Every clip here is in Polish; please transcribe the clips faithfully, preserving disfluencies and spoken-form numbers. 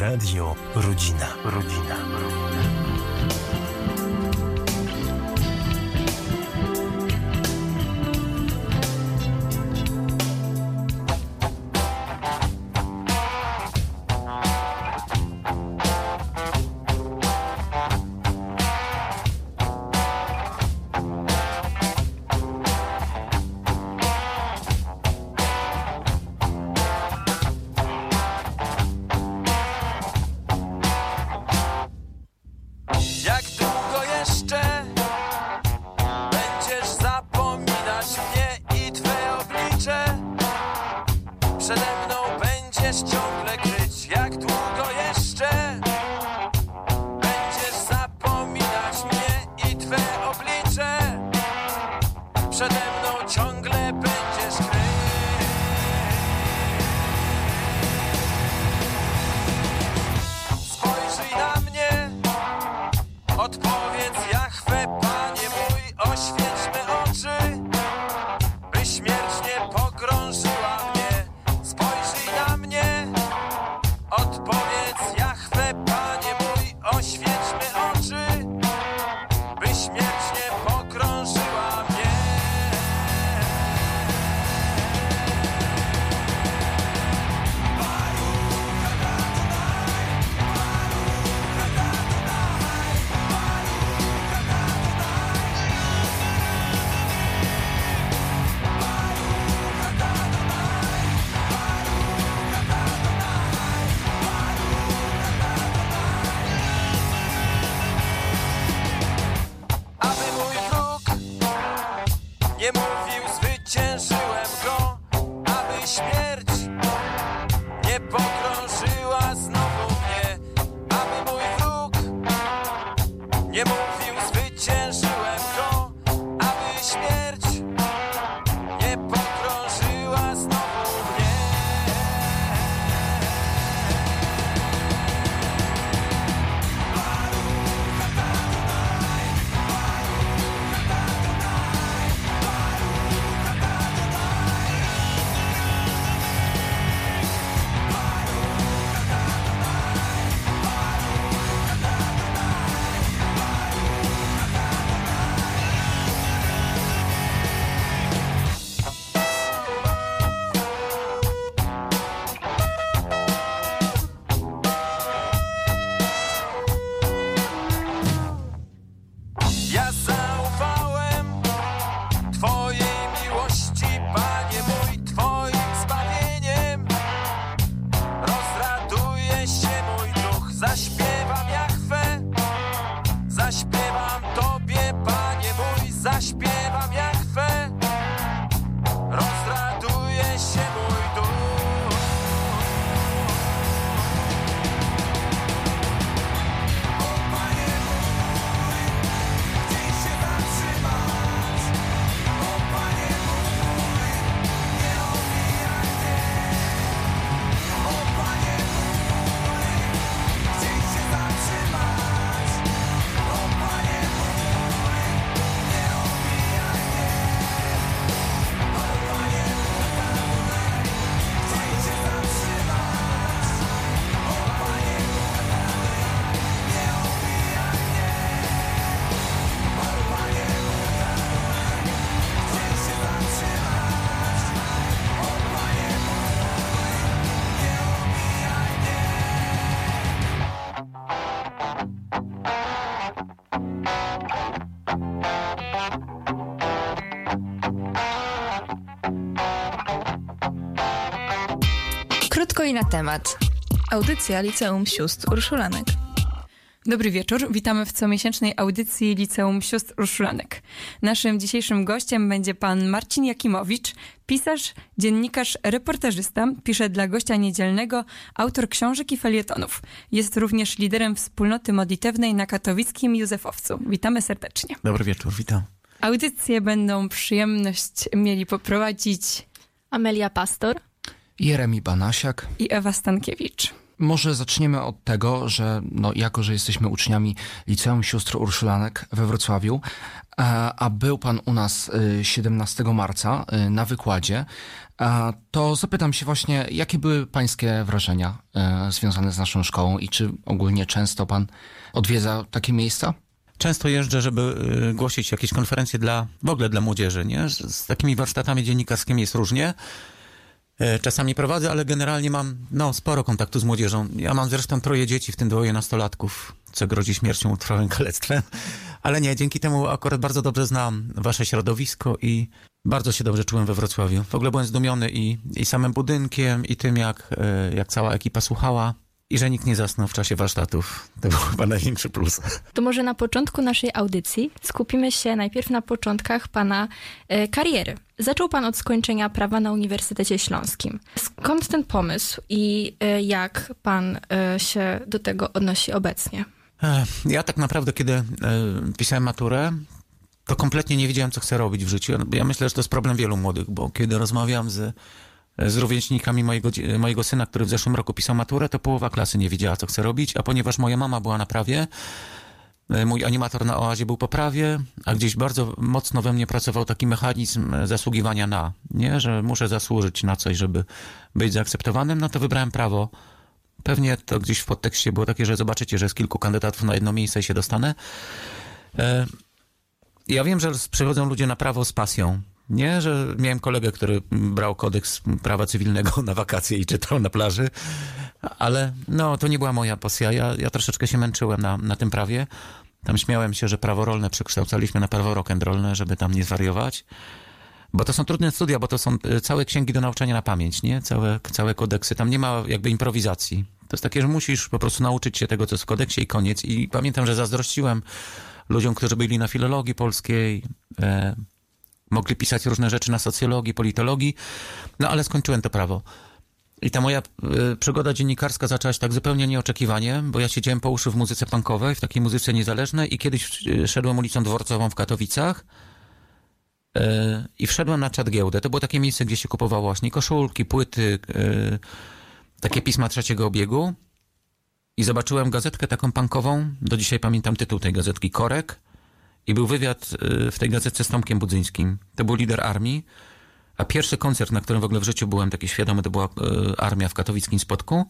Radio Rodzina. Rodzina. Krótko i na temat. Audycja Liceum Sióstr Urszulanek. Dobry wieczór, witamy w comiesięcznej audycji Liceum Sióstr Urszulanek. Naszym dzisiejszym gościem będzie pan Marcin Jakimowicz, pisarz, dziennikarz, reportażysta, pisze dla Gościa Niedzielnego, autor książek i felietonów. Jest również liderem wspólnoty modlitewnej na katowickim Józefowcu. Witamy serdecznie. Dobry wieczór, witam. Audycję będą przyjemność mieli poprowadzić Amelia Pastor, Jeremi Banasiak i Ewa Stankiewicz. Może zaczniemy od tego, że no, jako, że jesteśmy uczniami Liceum Sióstr Urszulanek we Wrocławiu, a, a był pan u nas siedemnastego marca na wykładzie, a, to zapytam się właśnie, jakie były pańskie wrażenia a, związane z naszą szkołą i czy ogólnie często pan odwiedza takie miejsca? Często jeżdżę, żeby głosić jakieś konferencje dla, w ogóle dla młodzieży, nie? Z takimi warsztatami dziennikarskimi jest różnie. Czasami prowadzę, ale generalnie mam no, sporo kontaktu z młodzieżą. Ja mam zresztą troje dzieci, w tym dwoje nastolatków, co grozi śmiercią, trwałym kalectwem. Ale nie, dzięki temu akurat bardzo dobrze znam wasze środowisko i bardzo się dobrze czułem we Wrocławiu. W ogóle byłem zdumiony i, i samym budynkiem, i tym, jak, jak cała ekipa słuchała. I że nikt nie zasnął w czasie warsztatów. To był chyba największy plus. To może na początku naszej audycji skupimy się najpierw na początkach pana e, kariery. Zaczął pan od skończenia prawa na Uniwersytecie Śląskim. Skąd ten pomysł i e, jak pan e, się do tego odnosi obecnie? Ja tak naprawdę, kiedy e, pisałem maturę, to kompletnie nie wiedziałem, co chcę robić w życiu. Ja myślę, że to jest problem wielu młodych, bo kiedy rozmawiam z z rówieśnikami mojego, mojego syna, który w zeszłym roku pisał maturę, to połowa klasy nie wiedziała, co chce robić, a ponieważ moja mama była na prawie, mój animator na oazie był po prawie, a gdzieś bardzo mocno we mnie pracował taki mechanizm zasługiwania na, nie, że muszę zasłużyć na coś, żeby być zaakceptowanym, no to wybrałem prawo. Pewnie to gdzieś w podtekście było takie, że zobaczycie, że jest kilku kandydatów na jedno miejsce i się dostanę. Ja wiem, że przychodzą ludzie na prawo z pasją. Nie, że miałem kolegę, który brał kodeks prawa cywilnego na wakacje i czytał na plaży, ale no, to nie była moja pasja. Ja, ja troszeczkę się męczyłem na, na tym prawie. Tam śmiałem się, że prawo rolne przekształcaliśmy na prawo rock'n'rollne, żeby tam nie zwariować. Bo to są trudne studia, bo to są całe księgi do nauczania na pamięć, nie? Całe, całe kodeksy. Tam nie ma jakby improwizacji. To jest takie, że musisz po prostu nauczyć się tego, co jest w kodeksie i koniec. I pamiętam, że zazdrościłem ludziom, którzy byli na filologii polskiej, e, mogli pisać różne rzeczy na socjologii, politologii, no ale skończyłem to prawo. I ta moja y, przygoda dziennikarska zaczęła się tak zupełnie nieoczekiwanie, bo ja siedziałem po uszy w muzyce punkowej, w takiej muzyce niezależnej i kiedyś y, szedłem ulicą Dworcową w Katowicach y, i wszedłem na Czat Giełdę. To było takie miejsce, gdzie się kupowało właśnie koszulki, płyty, y, takie pisma trzeciego obiegu i zobaczyłem gazetkę taką punkową, do dzisiaj pamiętam tytuł tej gazetki, Korek. I był wywiad w tej gazetce z Tomkiem Budzyńskim. To był lider armii, a pierwszy koncert, na którym w ogóle w życiu byłem taki świadomy, to była armia w katowickim Spodku.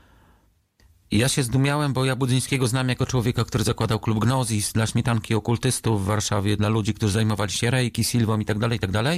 I ja się zdumiałem, bo ja Budzyńskiego znam jako człowieka, który zakładał klub Gnozis dla śmietanki okultystów w Warszawie, dla ludzi, którzy zajmowali się rejki, silwą i tak dalej, i tak dalej.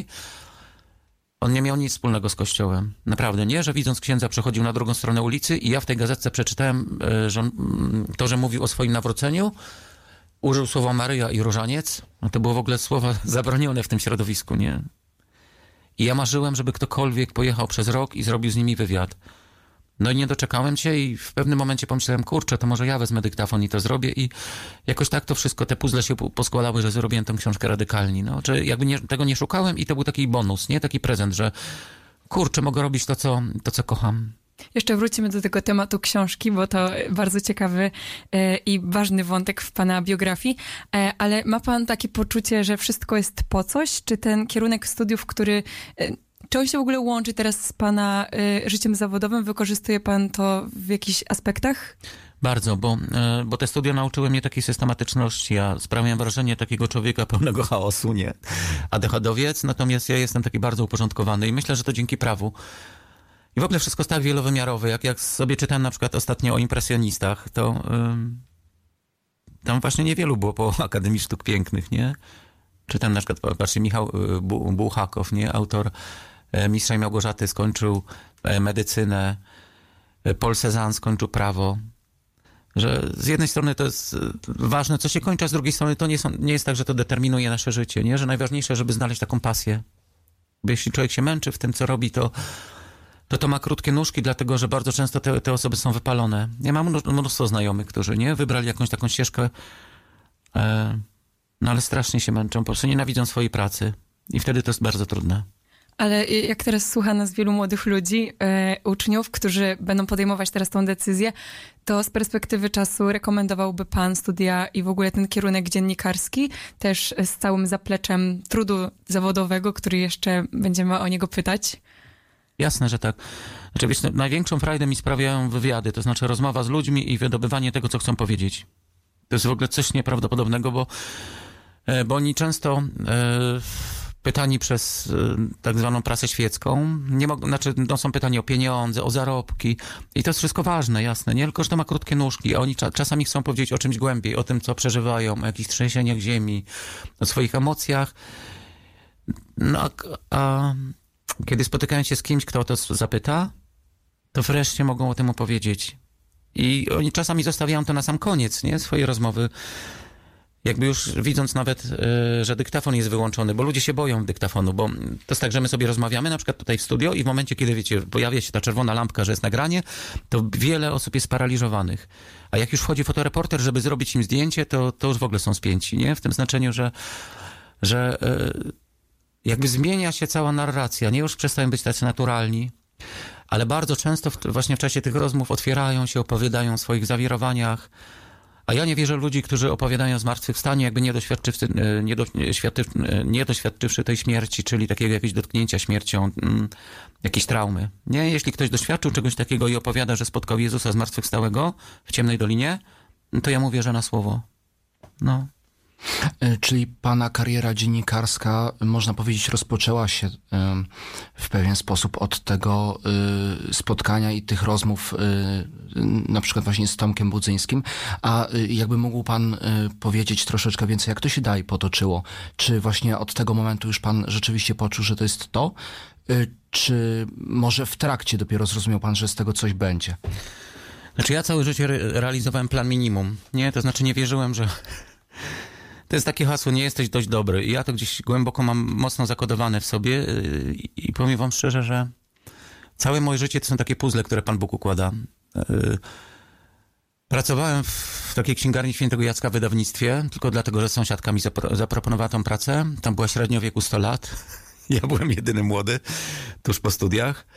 On nie miał nic wspólnego z kościołem. Naprawdę nie, że widząc księdza przechodził na drugą stronę ulicy i ja w tej gazetce przeczytałem że on, to, że mówił o swoim nawróceniu, użył słowa Maryja i różaniec, no to było w ogóle słowa zabronione w tym środowisku, nie? I ja marzyłem, żeby ktokolwiek pojechał przez rok i zrobił z nimi wywiad. No i nie doczekałem się i w pewnym momencie pomyślałem, kurczę, to może ja wezmę dyktafon i to zrobię i jakoś tak to wszystko, te puzzle się poskładały, że zrobiłem tę książkę radykalnie, no. Czy jakby nie, tego nie szukałem i to był taki bonus, nie? Taki prezent, że kurczę, mogę robić to, co, to, co kocham. Jeszcze wrócimy do tego tematu książki, bo to bardzo ciekawy e, i ważny wątek w pana biografii, e, ale ma pan takie poczucie, że wszystko jest po coś? Czy ten kierunek studiów, który... E, czy on się w ogóle łączy teraz z pana e, życiem zawodowym? Wykorzystuje pan to w jakichś aspektach? Bardzo, bo, e, bo te studia nauczyły mnie takiej systematyczności. Ja sprawiam wrażenie takiego człowieka pełnego chaosu, nie? adechadowiec, natomiast ja jestem taki bardzo uporządkowany i myślę, że to dzięki prawu. I w ogóle wszystko jest tak wielowymiarowe. Jak, jak sobie czytałem na przykład ostatnio o impresjonistach, to ym, tam właśnie niewielu było po Akademii Sztuk Pięknych, nie? Czytam na przykład, patrzcie, Michał Bułhakow, nie? Autor Mistrza i Małgorzaty, skończył medycynę, Paul Cézanne skończył prawo. Że z jednej strony to jest ważne, co się kończy, a z drugiej strony to nie, są, nie jest tak, że to determinuje nasze życie, nie? Że najważniejsze, żeby znaleźć taką pasję. Bo jeśli człowiek się męczy w tym, co robi, to to to ma krótkie nóżki, dlatego że bardzo często te, te osoby są wypalone. Ja mam mnóstwo znajomych, którzy nie wybrali jakąś taką ścieżkę, e, no ale strasznie się męczą, po prostu nienawidzą swojej pracy i wtedy to jest bardzo trudne. Ale jak teraz słucha nas wielu młodych ludzi, e, uczniów, którzy będą podejmować teraz tą decyzję, to z perspektywy czasu rekomendowałby pan studia i w ogóle ten kierunek dziennikarski, też z całym zapleczem trudu zawodowego, który jeszcze będziemy o niego pytać? Jasne, że tak. Znaczy, wiesz, największą frajdę mi sprawiają wywiady, to znaczy rozmowa z ludźmi i wydobywanie tego, co chcą powiedzieć. To jest w ogóle coś nieprawdopodobnego, bo, bo oni często e, pytani przez e, tak zwaną prasę świecką, nie mogą, znaczy no, są pytani o pieniądze, o zarobki i to jest wszystko ważne, jasne, nie? Tylko że to ma krótkie nóżki, a oni cza, czasami chcą powiedzieć o czymś głębiej, o tym, co przeżywają, o jakichś trzęsieniach ziemi, o swoich emocjach. No, a, a kiedy spotykają się z kimś, kto o to zapyta, to wreszcie mogą o tym opowiedzieć. I oni czasami zostawiają to na sam koniec, nie? Swojej rozmowy. Jakby już widząc nawet, y, że dyktafon jest wyłączony, bo ludzie się boją dyktafonu, bo to jest tak, że my sobie rozmawiamy, na przykład tutaj w studio i w momencie, kiedy, wiecie, pojawia się ta czerwona lampka, że jest nagranie, to wiele osób jest sparaliżowanych. A jak już wchodzi fotoreporter, żeby zrobić im zdjęcie, to, to już w ogóle są spięci, nie? W tym znaczeniu, że, że y, jakby zmienia się cała narracja, nie? Już przestają być tacy naturalni. Ale bardzo często w, właśnie w czasie tych rozmów otwierają się, opowiadają o swoich zawirowaniach. A ja nie wierzę w ludzi, którzy opowiadają o zmartwychwstaniu, jakby nie doświadczywszy, nie, do, nie doświadczywszy tej śmierci, czyli takiego jakiegoś dotknięcia śmiercią, mm, jakiejś traumy. Nie? Jeśli ktoś doświadczył czegoś takiego i opowiada, że spotkał Jezusa zmartwychwstałego w ciemnej dolinie, to ja mówię, że na słowo. No. Czyli pana kariera dziennikarska, można powiedzieć, rozpoczęła się w pewien sposób od tego spotkania i tych rozmów, na przykład właśnie z Tomkiem Budzyńskim. A jakby mógł pan powiedzieć troszeczkę więcej, jak to się dalej potoczyło? Czy właśnie od tego momentu już pan rzeczywiście poczuł, że to jest to? Czy może w trakcie dopiero zrozumiał pan, że z tego coś będzie? Znaczy ja całe życie re- realizowałem plan minimum, nie? To znaczy nie wierzyłem, że... To jest takie hasło, nie jesteś dość dobry. I ja to gdzieś głęboko mam mocno zakodowane w sobie i, i powiem wam szczerze, że całe moje życie to są takie puzzle, które Pan Bóg układa. Pracowałem w takiej księgarni Świętego Jacka w wydawnictwie, tylko dlatego, że sąsiadka mi zapro- zaproponowała tą pracę. Tam była średnio wieku sto lat. Ja byłem jedyny młody, tuż po studiach.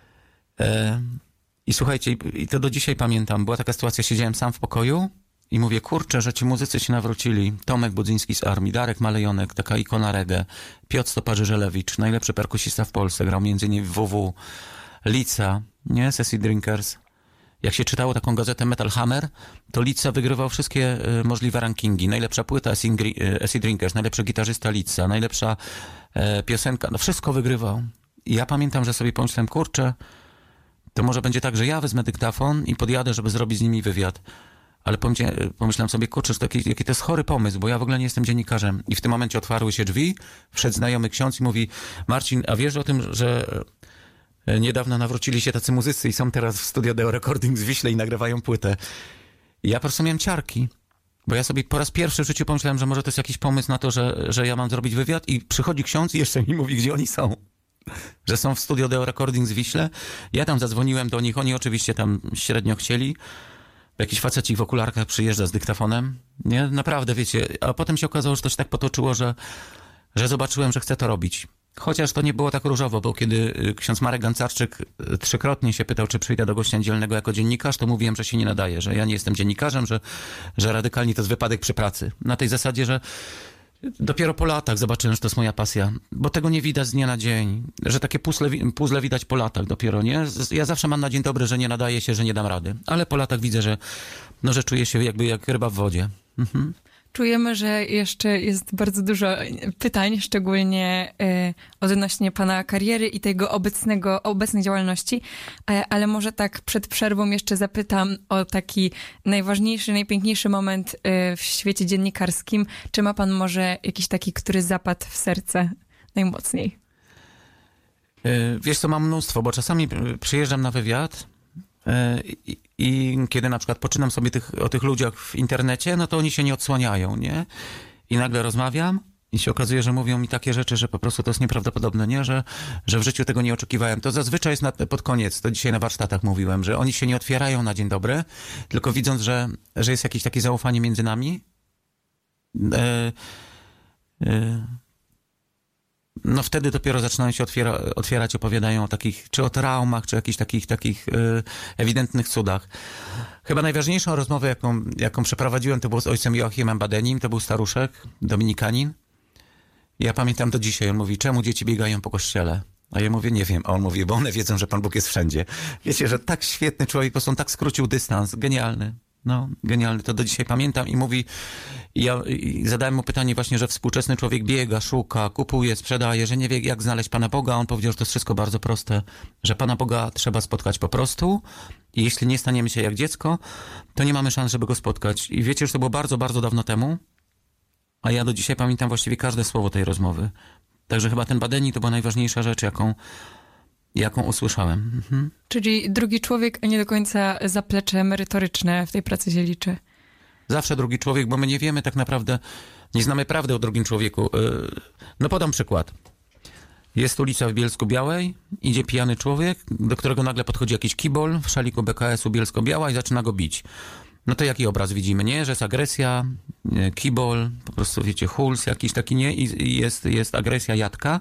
I słuchajcie, i to do dzisiaj pamiętam. Była taka sytuacja, siedziałem sam w pokoju i mówię, kurczę, że ci muzycy się nawrócili. Tomek Budzyński z Armii, Darek Malejonek, taka ikona reggae, Piotr Stoparzy-Żelewicz, najlepszy perkusista w Polsce, grał między innymi w W W, Lica, nie? Sessie Drinkers. Jak się czytało taką gazetę Metal Hammer, to Lica wygrywał wszystkie y, możliwe rankingi. Najlepsza płyta Sessie Drinkers, najlepszy gitarzysta Lica, najlepsza y, piosenka, no wszystko wygrywał. I ja pamiętam, że sobie pomyślałem, kurczę, to może będzie tak, że ja wezmę dyktafon i podjadę, żeby zrobić z nimi wywiad. Ale pomyślałem sobie, kurczę, jaki, jaki to jest chory pomysł, bo ja w ogóle nie jestem dziennikarzem. I w tym momencie otwarły się drzwi, wszedł znajomy ksiądz i mówi, Marcin, a wiesz o tym, że niedawno nawrócili się tacy muzycy i są teraz w studio Deo Recording w Wiśle i nagrywają płytę. I ja po prostu miałem ciarki, bo ja sobie po raz pierwszy w życiu pomyślałem, że może to jest jakiś pomysł na to, że, że ja mam zrobić wywiad i przychodzi ksiądz i jeszcze mi mówi, gdzie oni są. Że są w studio Deo Recording w Wiśle. Ja tam zadzwoniłem do nich, oni oczywiście tam średnio chcieli. Jakiś facecik w okularkach przyjeżdża z dyktafonem. Nie, naprawdę, wiecie. A potem się okazało, że to się tak potoczyło, że, że zobaczyłem, że chcę to robić. Chociaż to nie było tak różowo, bo kiedy ksiądz Marek Gancarczyk trzykrotnie się pytał, czy przyjdę do gościa niedzielnego jako dziennikarz, to mówiłem, że się nie nadaje, że ja nie jestem dziennikarzem, że, że radykalnie to jest wypadek przy pracy. Na tej zasadzie, że dopiero po latach zobaczyłem, że to jest moja pasja, bo tego nie widać z dnia na dzień, że takie puzzle, puzzle widać po latach dopiero, nie? Ja zawsze mam na dzień dobry, że nie nadaje się, że nie dam rady, ale po latach widzę, że, no, że czuję się jakby jak ryba w wodzie. Mhm. Czujemy, że jeszcze jest bardzo dużo pytań, szczególnie y, odnośnie pana kariery i tego obecnego, obecnej działalności, e, ale może tak przed przerwą jeszcze zapytam o taki najważniejszy, najpiękniejszy moment y, w świecie dziennikarskim. Czy ma pan może jakiś taki, który zapadł w serce najmocniej? Y, wiesz co, mam mnóstwo, bo czasami przyjeżdżam na wywiad I, i kiedy na przykład poczynam sobie tych, o tych ludziach w internecie, no to oni się nie odsłaniają, nie? I nagle rozmawiam i się okazuje, że mówią mi takie rzeczy, że po prostu to jest nieprawdopodobne, nie? Że, że w życiu tego nie oczekiwałem. To zazwyczaj jest na, pod koniec, to dzisiaj na warsztatach mówiłem, że oni się nie otwierają na dzień dobry, tylko widząc, że, że jest jakieś takie zaufanie między nami, e, e, no wtedy dopiero zaczynają się otwiera, otwierać, opowiadają o takich, czy o traumach, czy o jakichś takich, takich y, ewidentnych cudach. Chyba najważniejszą rozmowę, jaką, jaką przeprowadziłem, to było z ojcem Joachimem Badenim, to był staruszek, dominikanin. Ja pamiętam do dzisiaj, on mówi, czemu dzieci biegają po kościele? A ja mówię, nie wiem. A on mówi, bo one wiedzą, że Pan Bóg jest wszędzie. Wiecie, że tak świetny człowiek, po prostu on tak skrócił dystans. Genialny. No, genialny. To do dzisiaj pamiętam i mówi, i ja i zadałem mu pytanie właśnie, że współczesny człowiek biega, szuka, kupuje, sprzedaje, że nie wie, jak znaleźć Pana Boga. On powiedział, że to jest wszystko bardzo proste, że Pana Boga trzeba spotkać po prostu i jeśli nie staniemy się jak dziecko, to nie mamy szans, żeby Go spotkać. I wiecie, że to było bardzo, bardzo dawno temu, a ja do dzisiaj pamiętam właściwie każde słowo tej rozmowy. Także chyba ten Badeni to była najważniejsza rzecz, jaką, jaką usłyszałem. Mhm. Czyli drugi człowiek, a nie do końca zaplecze merytoryczne w tej pracy się liczy. Zawsze drugi człowiek, bo my nie wiemy tak naprawdę, nie znamy prawdy o drugim człowieku. No podam przykład. Jest ulica w Bielsku-Białej, idzie pijany człowiek, do którego nagle podchodzi jakiś kibol w szaliku B K S u Bielsko-Biała i zaczyna go bić. No to jaki obraz widzimy, nie? Że jest agresja, nie? Kibol, po prostu wiecie, huls jakiś taki, nie? I jest, jest agresja jadka.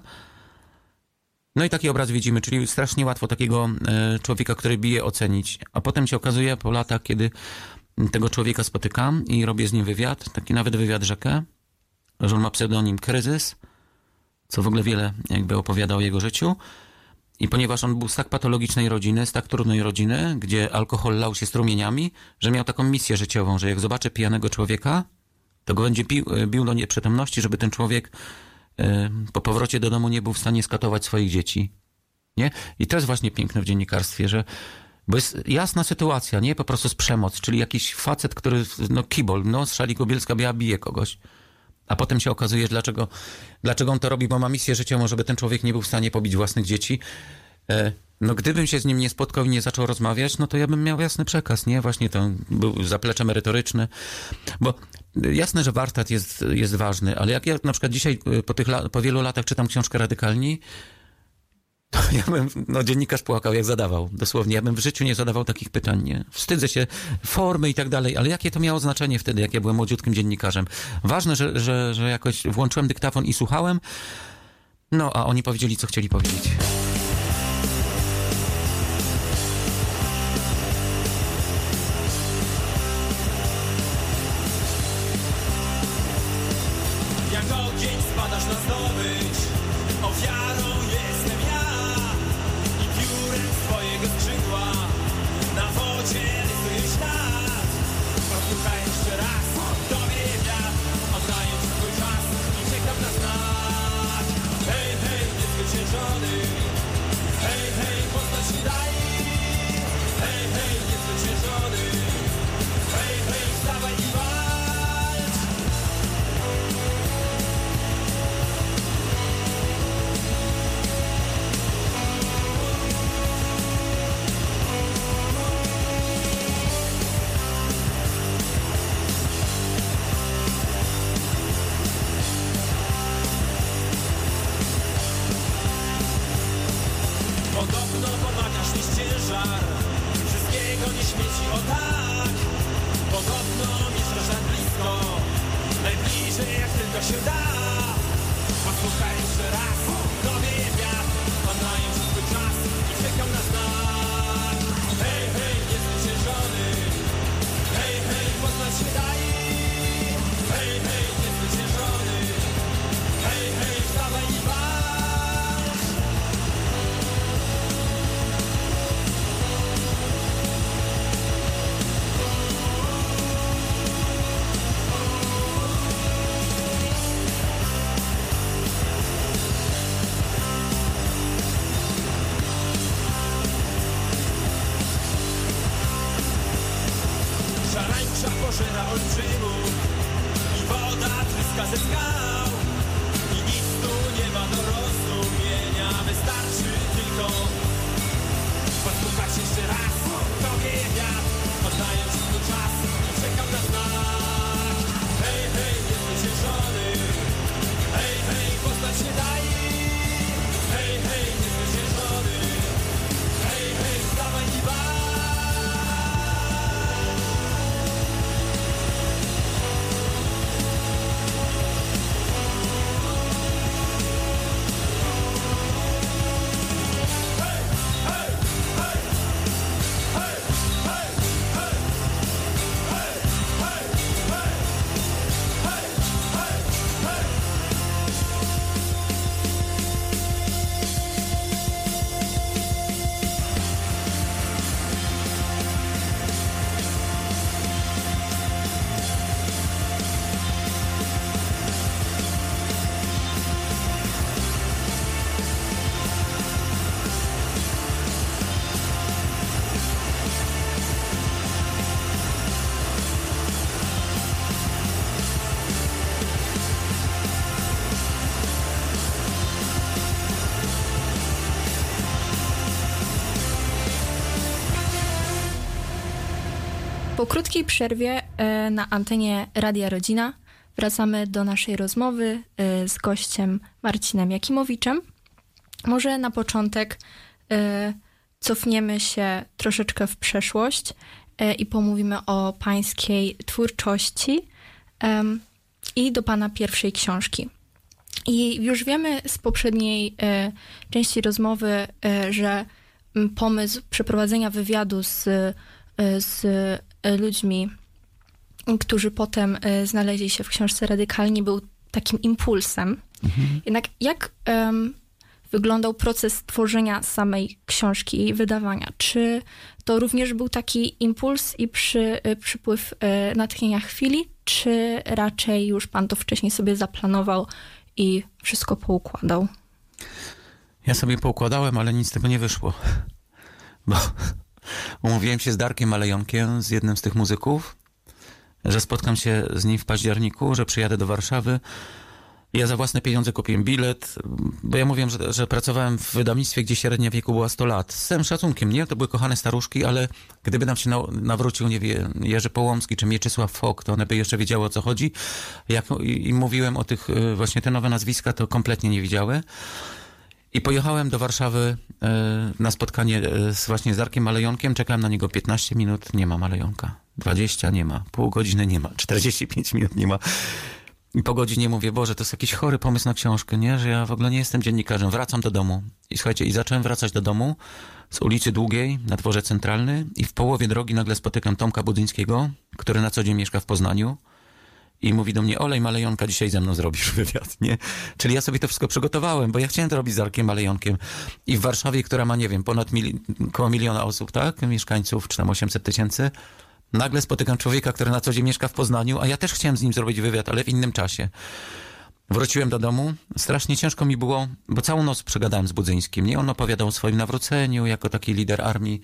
No i taki obraz widzimy, czyli strasznie łatwo takiego e, człowieka, który bije, ocenić. A potem się okazuje po latach, kiedy tego człowieka spotykam i robię z nim wywiad, taki nawet wywiad rzekę, że on ma pseudonim Kryzys, co w ogóle wiele jakby opowiada o jego życiu. I ponieważ on był z tak patologicznej rodziny, z tak trudnej rodziny, gdzie alkohol lał się strumieniami, że miał taką misję życiową, że jak zobaczy pijanego człowieka, to go będzie pił, bił do nieprzytomności, żeby ten człowiek y, po powrocie do domu nie był w stanie skatować swoich dzieci. Nie? I to jest właśnie piękne w dziennikarstwie, że bo jest jasna sytuacja, nie? Po prostu z przemoc, czyli jakiś facet, który, no kibol, no z szaliku Bielska-Biała bije kogoś. A potem się okazuje, dlaczego, dlaczego on to robi, bo ma misję życiową, żeby ten człowiek nie był w stanie pobić własnych dzieci. E, no gdybym się z nim nie spotkał i nie zaczął rozmawiać, no to ja bym miał jasny przekaz, nie? Właśnie to był zaplecze merytoryczne. Bo jasne, że warsztat jest, jest ważny, ale jak ja na przykład dzisiaj po, tych, po wielu latach czytam książkę Radykalni, to ja bym, no dziennikarz płakał, jak zadawał. Dosłownie, ja bym w życiu nie zadawał takich pytań, nie? Wstydzę się, formy i tak dalej, ale jakie to miało znaczenie wtedy, jak ja byłem młodziutkim dziennikarzem? Ważne, że, że, że jakoś włączyłem dyktafon i słuchałem, no a oni powiedzieli, co chcieli powiedzieć. Jak ogień spadasz na zdobycz, ofiarą jestem ja i piórem swojego skrzydła na wodzie rysuję ślad. Posłuchaj jeszcze raz, tobie wiatr, oddaję ci swój czas i czekam na znak. Hej, hej, niezwyciężony, hej, hej, poznać się daj. Hej, hej, niezwyciężony, hej, hej, wstawaj i walcz. Podobno pomagasz mi ciężar, wszystkiego nie śmieci o tak. Podobno mieszkasz tak blisko, najbliżej jak tylko się da. Posłuchaj jeszcze raz, tobie wiatr, oddaję ci swój czas i czekam na znak. Hej, hej, niezwyciężony, hej, hej, poznać się daj. Hej, hej, niezwyciężony, hej, hej, wstawaj i walcz. Szarańcza pożera olbrzymów i woda tryska ze skał. I nic tu nie ma do rozumienia, wystarczy tylko posłuchać jeszcze raz. Tobie wiatr, oddaję ci swój czas i czekam na znak. Hej, hej, niezwyciężony, hej, hej, poznać się daj. Hej, hej, niezwyciężony, hej, hej, wstawaj i walcz. Hey! Po krótkiej przerwie e, na antenie Radia Rodzina wracamy do naszej rozmowy e, z gościem Marcinem Jakimowiczem. Może na początek e, cofniemy się troszeczkę w przeszłość e, i pomówimy o pańskiej twórczości e, i do pana pierwszej książki. I już wiemy z poprzedniej e, części rozmowy, e, że m, pomysł przeprowadzenia wywiadu z, e, z e, ludźmi, którzy potem e, znaleźli się w książce Radykalni, był takim impulsem. Mhm. Jednak jak em, wyglądał proces tworzenia samej książki, jej wydawania? Czy to również był taki impuls i przy, e, przypływ e, natchnienia chwili, czy raczej już pan to wcześniej sobie zaplanował i wszystko poukładał? Ja sobie poukładałem, ale nic z tego nie wyszło. Bo umówiłem się z Darkiem Malejonkiem, z jednym z tych muzyków, że spotkam się z nim w październiku, że przyjadę do Warszawy. Ja za własne pieniądze kupiłem bilet, bo ja mówiłem, że, że pracowałem w wydawnictwie, gdzie średnia wieku była sto lat. Z całym szacunkiem, nie? To były kochane staruszki, ale gdyby nam się na, nawrócił, nie wiem, Jerzy Połomski czy Mieczysław Fok, to one by jeszcze wiedziały, o co chodzi. Jak i, i mówiłem o tych, właśnie te nowe nazwiska, to kompletnie nie wiedziały. I pojechałem do Warszawy e, na spotkanie e, z, właśnie z Darkiem Malejonkiem. Czekałem na niego piętnaście minut, nie ma Malejonka. dwadzieścia nie ma, pół godziny nie ma, czterdzieści pięć minut nie ma. I po godzinie mówię, Boże, to jest jakiś chory pomysł na książkę, nie? Że ja w ogóle nie jestem dziennikarzem. Wracam do domu. I słuchajcie, i zacząłem wracać do domu z ulicy Długiej na Dworze Centralny i w połowie drogi nagle spotykam Tomka Budzyńskiego, który na co dzień mieszka w Poznaniu i mówi do mnie, Olej Malejonka, dzisiaj ze mną zrobisz wywiad, nie? Czyli ja sobie to wszystko przygotowałem, bo ja chciałem to robić z Darkiem Malejonkiem. I w Warszawie, która ma, nie wiem, ponad mili- koło miliona osób, tak? Mieszkańców, czy tam osiemset tysięcy. Nagle spotykam człowieka, który na co dzień mieszka w Poznaniu, a ja też chciałem z nim zrobić wywiad, ale w innym czasie. Wróciłem do domu, strasznie ciężko mi było, bo całą noc przegadałem z Budzyńskim, nie? On opowiadał o swoim nawróceniu, jako taki lider armii,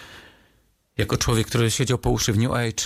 jako człowiek, który siedział po uszy w New Age,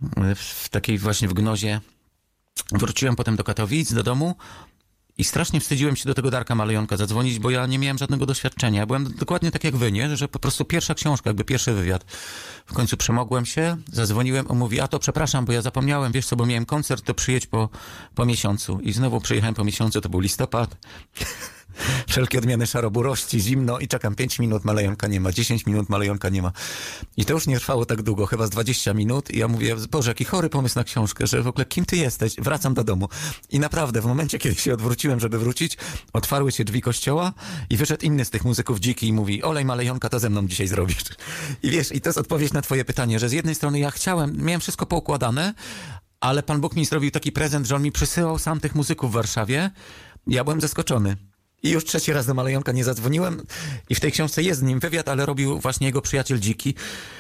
w takiej właśnie w gnozie. Wróciłem potem do Katowic, do domu i strasznie wstydziłem się do tego Darka Malejonka zadzwonić, bo ja nie miałem żadnego doświadczenia. Ja byłem dokładnie tak jak wy, nie? Że po prostu pierwsza książka, jakby pierwszy wywiad. W końcu przemogłem się, zadzwoniłem, on mówi, a to przepraszam, bo ja zapomniałem, wiesz co, bo miałem koncert, to przyjedź po, po miesiącu. I znowu przyjechałem po miesiącu, to był listopad. Wszelkie odmiany szaroburości, zimno i czekam pięć minut, Malejonka nie ma, dziesięć minut, Malejonka nie ma. I to już nie trwało tak długo, chyba z dwadzieścia minut i ja mówię, Boże, jaki chory pomysł na książkę, że w ogóle kim ty jesteś? Wracam do domu. I naprawdę w momencie, kiedy się odwróciłem, żeby wrócić, otwarły się drzwi kościoła i wyszedł inny z tych muzyków, dziki, i mówi, Olej Malejonka, to ze mną dzisiaj zrobisz. I wiesz, i to jest odpowiedź na twoje pytanie, że z jednej strony ja chciałem, miałem wszystko poukładane, ale Pan Bóg mi zrobił taki prezent, że on mi przysyłał sam tych muzyków w Warszawie. Ja byłem zaskoczony. I już trzeci raz do Malejonka nie zadzwoniłem i w tej książce jest z nim wywiad, ale robił właśnie jego przyjaciel Dziki.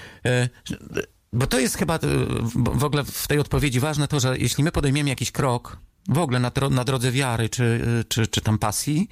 Bo to jest chyba w ogóle w tej odpowiedzi ważne to, że jeśli my podejmiemy jakiś krok w ogóle na, dro- na drodze wiary czy, czy, czy tam pasji,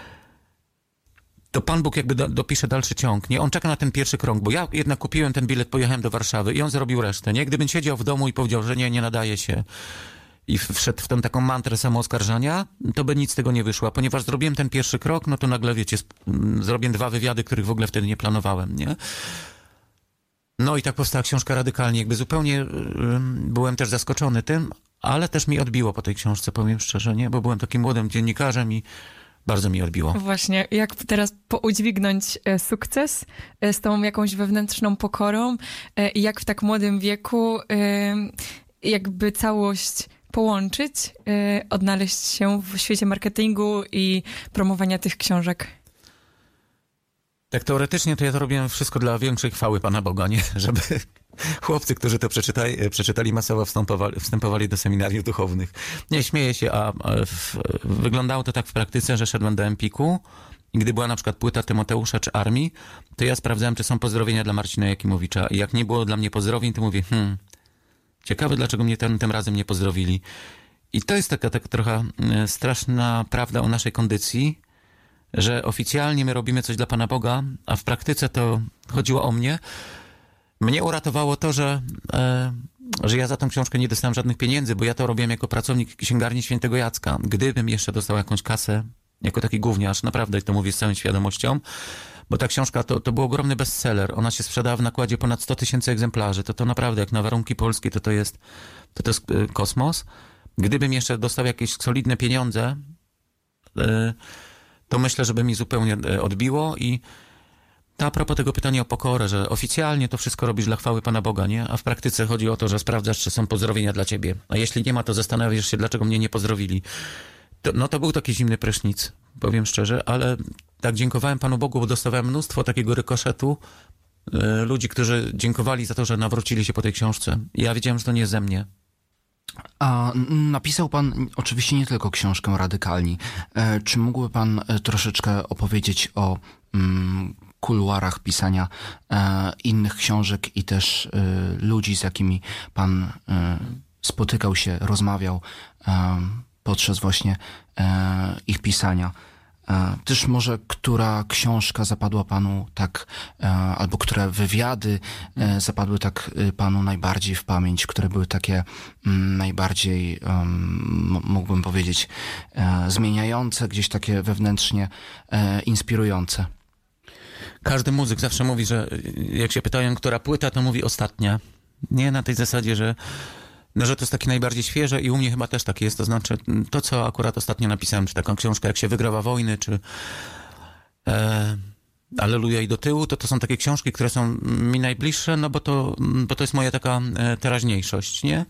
to Pan Bóg jakby do, dopisze dalszy ciąg, nie? On czeka na ten pierwszy krok, bo ja jednak kupiłem ten bilet, pojechałem do Warszawy i on zrobił resztę, nie? Gdybym siedział w domu i powiedział, że nie, nie nadaje się i wszedł w tę taką mantrę samooskarżania, to by nic z tego nie wyszło. A ponieważ zrobiłem ten pierwszy krok, no to nagle, wiecie, zrobię dwa wywiady, których w ogóle wtedy nie planowałem, nie? No i tak powstała książka Radykalnie. Jakby zupełnie y, byłem też zaskoczony tym, ale też mi odbiło po tej książce, powiem szczerze, nie? Bo byłem takim młodym dziennikarzem i bardzo mi odbiło. Właśnie, jak teraz udźwignąć e, sukces e, z tą jakąś wewnętrzną pokorą e, i jak w tak młodym wieku e, jakby całość połączyć, y, odnaleźć się w świecie marketingu i promowania tych książek? Tak teoretycznie to ja to robiłem wszystko dla większej chwały Pana Boga, nie? Żeby chłopcy, którzy to przeczytali, przeczytali masowo wstępowali, wstępowali do seminariów duchownych. Nie, śmieję się, a, a w, wyglądało to tak w praktyce, że szedłem do Empiku i gdy była na przykład płyta Tymoteusza czy Armii, to ja sprawdzałem, czy są pozdrowienia dla Marcina Jakimowicza i jak nie było dla mnie pozdrowień, to mówię, hmm, ciekawe, dlaczego mnie tym, tym razem nie pozdrowili. I to jest taka, taka trochę straszna prawda o naszej kondycji, że oficjalnie my robimy coś dla Pana Boga, a w praktyce to chodziło o mnie. Mnie uratowało to, że, e, że ja za tą książkę nie dostałem żadnych pieniędzy, bo ja to robiłem jako pracownik księgarni Świętego Jacka. Gdybym jeszcze dostał jakąś kasę, jako taki gówniarz, naprawdę to mówię z całą świadomością, bo ta książka to, to był ogromny bestseller. Ona się sprzedała w nakładzie ponad sto tysięcy egzemplarzy. To to naprawdę, jak na warunki polskie, to to jest, to to jest y, kosmos. Gdybym jeszcze dostał jakieś solidne pieniądze, y, to myślę, żeby mi zupełnie y, odbiło. I a propos tego pytania o pokorę, że oficjalnie to wszystko robisz dla chwały Pana Boga, nie? A w praktyce chodzi o to, że sprawdzasz, czy są pozdrowienia dla ciebie. A jeśli nie ma, to zastanawiasz się, dlaczego mnie nie pozdrowili. To, no to był taki zimny prysznic, powiem szczerze, ale tak dziękowałem Panu Bogu, bo dostawałem mnóstwo takiego rykoszetu y, ludzi, którzy dziękowali za to, że nawrócili się po tej książce. I ja wiedziałem, że to nie ze mnie. A napisał pan oczywiście nie tylko książkę Radykalni. E, czy mógłby pan e, troszeczkę opowiedzieć o mm, kuluarach pisania e, innych książek i też e, ludzi, z jakimi pan e, spotykał się, rozmawiał e, podczas właśnie e, ich pisania? E, też może która książka zapadła panu tak, e, albo które wywiady e, zapadły tak e, panu najbardziej w pamięć, które były takie m, najbardziej, um, mógłbym powiedzieć, e, zmieniające, gdzieś takie wewnętrznie e, inspirujące? Każdy muzyk zawsze mówi, że jak się pytają, która płyta, to mówi ostatnia. Nie na tej zasadzie, że no, że to jest takie najbardziej świeże i u mnie chyba też tak jest. To znaczy to, co akurat ostatnio napisałem, czy taką książkę, jak się wygrywa wojny, czy e, Alleluja i do tyłu, to to są takie książki, które są mi najbliższe, no bo to, bo to jest moja taka e, teraźniejszość, nie?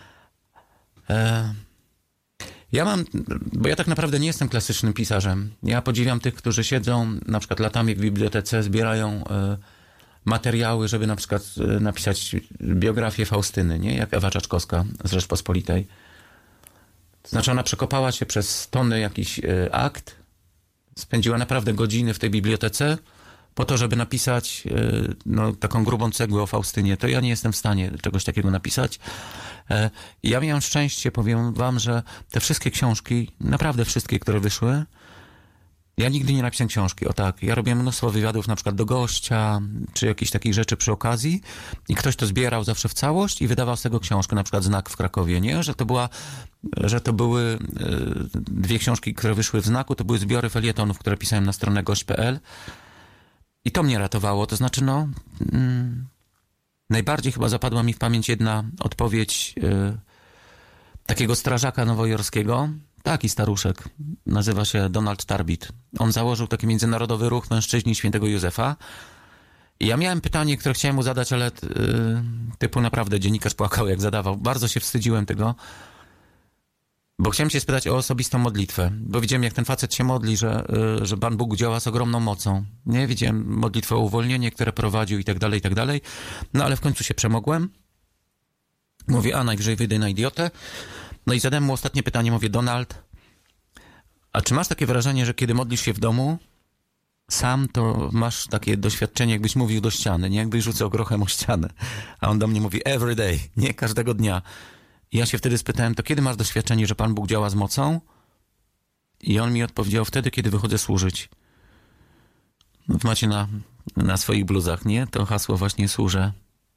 E, ja mam, bo ja tak naprawdę nie jestem klasycznym pisarzem. Ja podziwiam tych, którzy siedzą na przykład latami w bibliotece, zbierają e, materiały, żeby na przykład e, napisać biografię Faustyny, nie? Jak Ewa Czaczkowska z Rzeczpospolitej. To znaczy ona przekopała się przez tony jakiś e, akt, spędziła naprawdę godziny w tej bibliotece po to, żeby napisać e, no, taką grubą cegłę o Faustynie. To ja nie jestem w stanie czegoś takiego napisać. E, ja miałem szczęście, powiem wam, że te wszystkie książki, naprawdę wszystkie, które wyszły, ja nigdy nie napisałem książki, o tak. Ja robiłem mnóstwo wywiadów na przykład do gościa, czy jakichś takich rzeczy przy okazji i ktoś to zbierał zawsze w całość i wydawał z tego książkę, na przykład Znak w Krakowie, nie? Że to była, że to były y, dwie książki, które wyszły w Znaku, to były zbiory felietonów, które pisałem na stronę gość kropka p l i to mnie ratowało, to znaczy no mm, najbardziej chyba zapadła mi w pamięć jedna odpowiedź y, takiego strażaka nowojorskiego. Taki staruszek, nazywa się Donald Tarbit. On założył taki międzynarodowy ruch Mężczyźni Świętego Józefa. I ja miałem pytanie, które chciałem mu zadać, ale yy, typu naprawdę dziennikarz płakał, jak zadawał. Bardzo się wstydziłem tego, bo chciałem się spytać o osobistą modlitwę. Bo widziałem, jak ten facet się modli, że, yy, że Pan Bóg działa z ogromną mocą. Nie, widziałem modlitwę o uwolnienie, które prowadził i tak dalej, i tak dalej. No ale w końcu się przemogłem. Mówię, a najwyżej wyjdę na idiotę. No i zadałem mu ostatnie pytanie, mówię, Donald, a czy masz takie wrażenie, że kiedy modlisz się w domu sam, to masz takie doświadczenie, jakbyś mówił do ściany, nie? Jakbyś rzucał grochem o ścianę. A on do mnie mówi, every day, nie? Każdego dnia. I ja się wtedy spytałem, to kiedy masz doświadczenie, że Pan Bóg działa z mocą? I on mi odpowiedział, wtedy, kiedy wychodzę służyć. No, macie na, na swoich bluzach, nie? To hasło właśnie służę.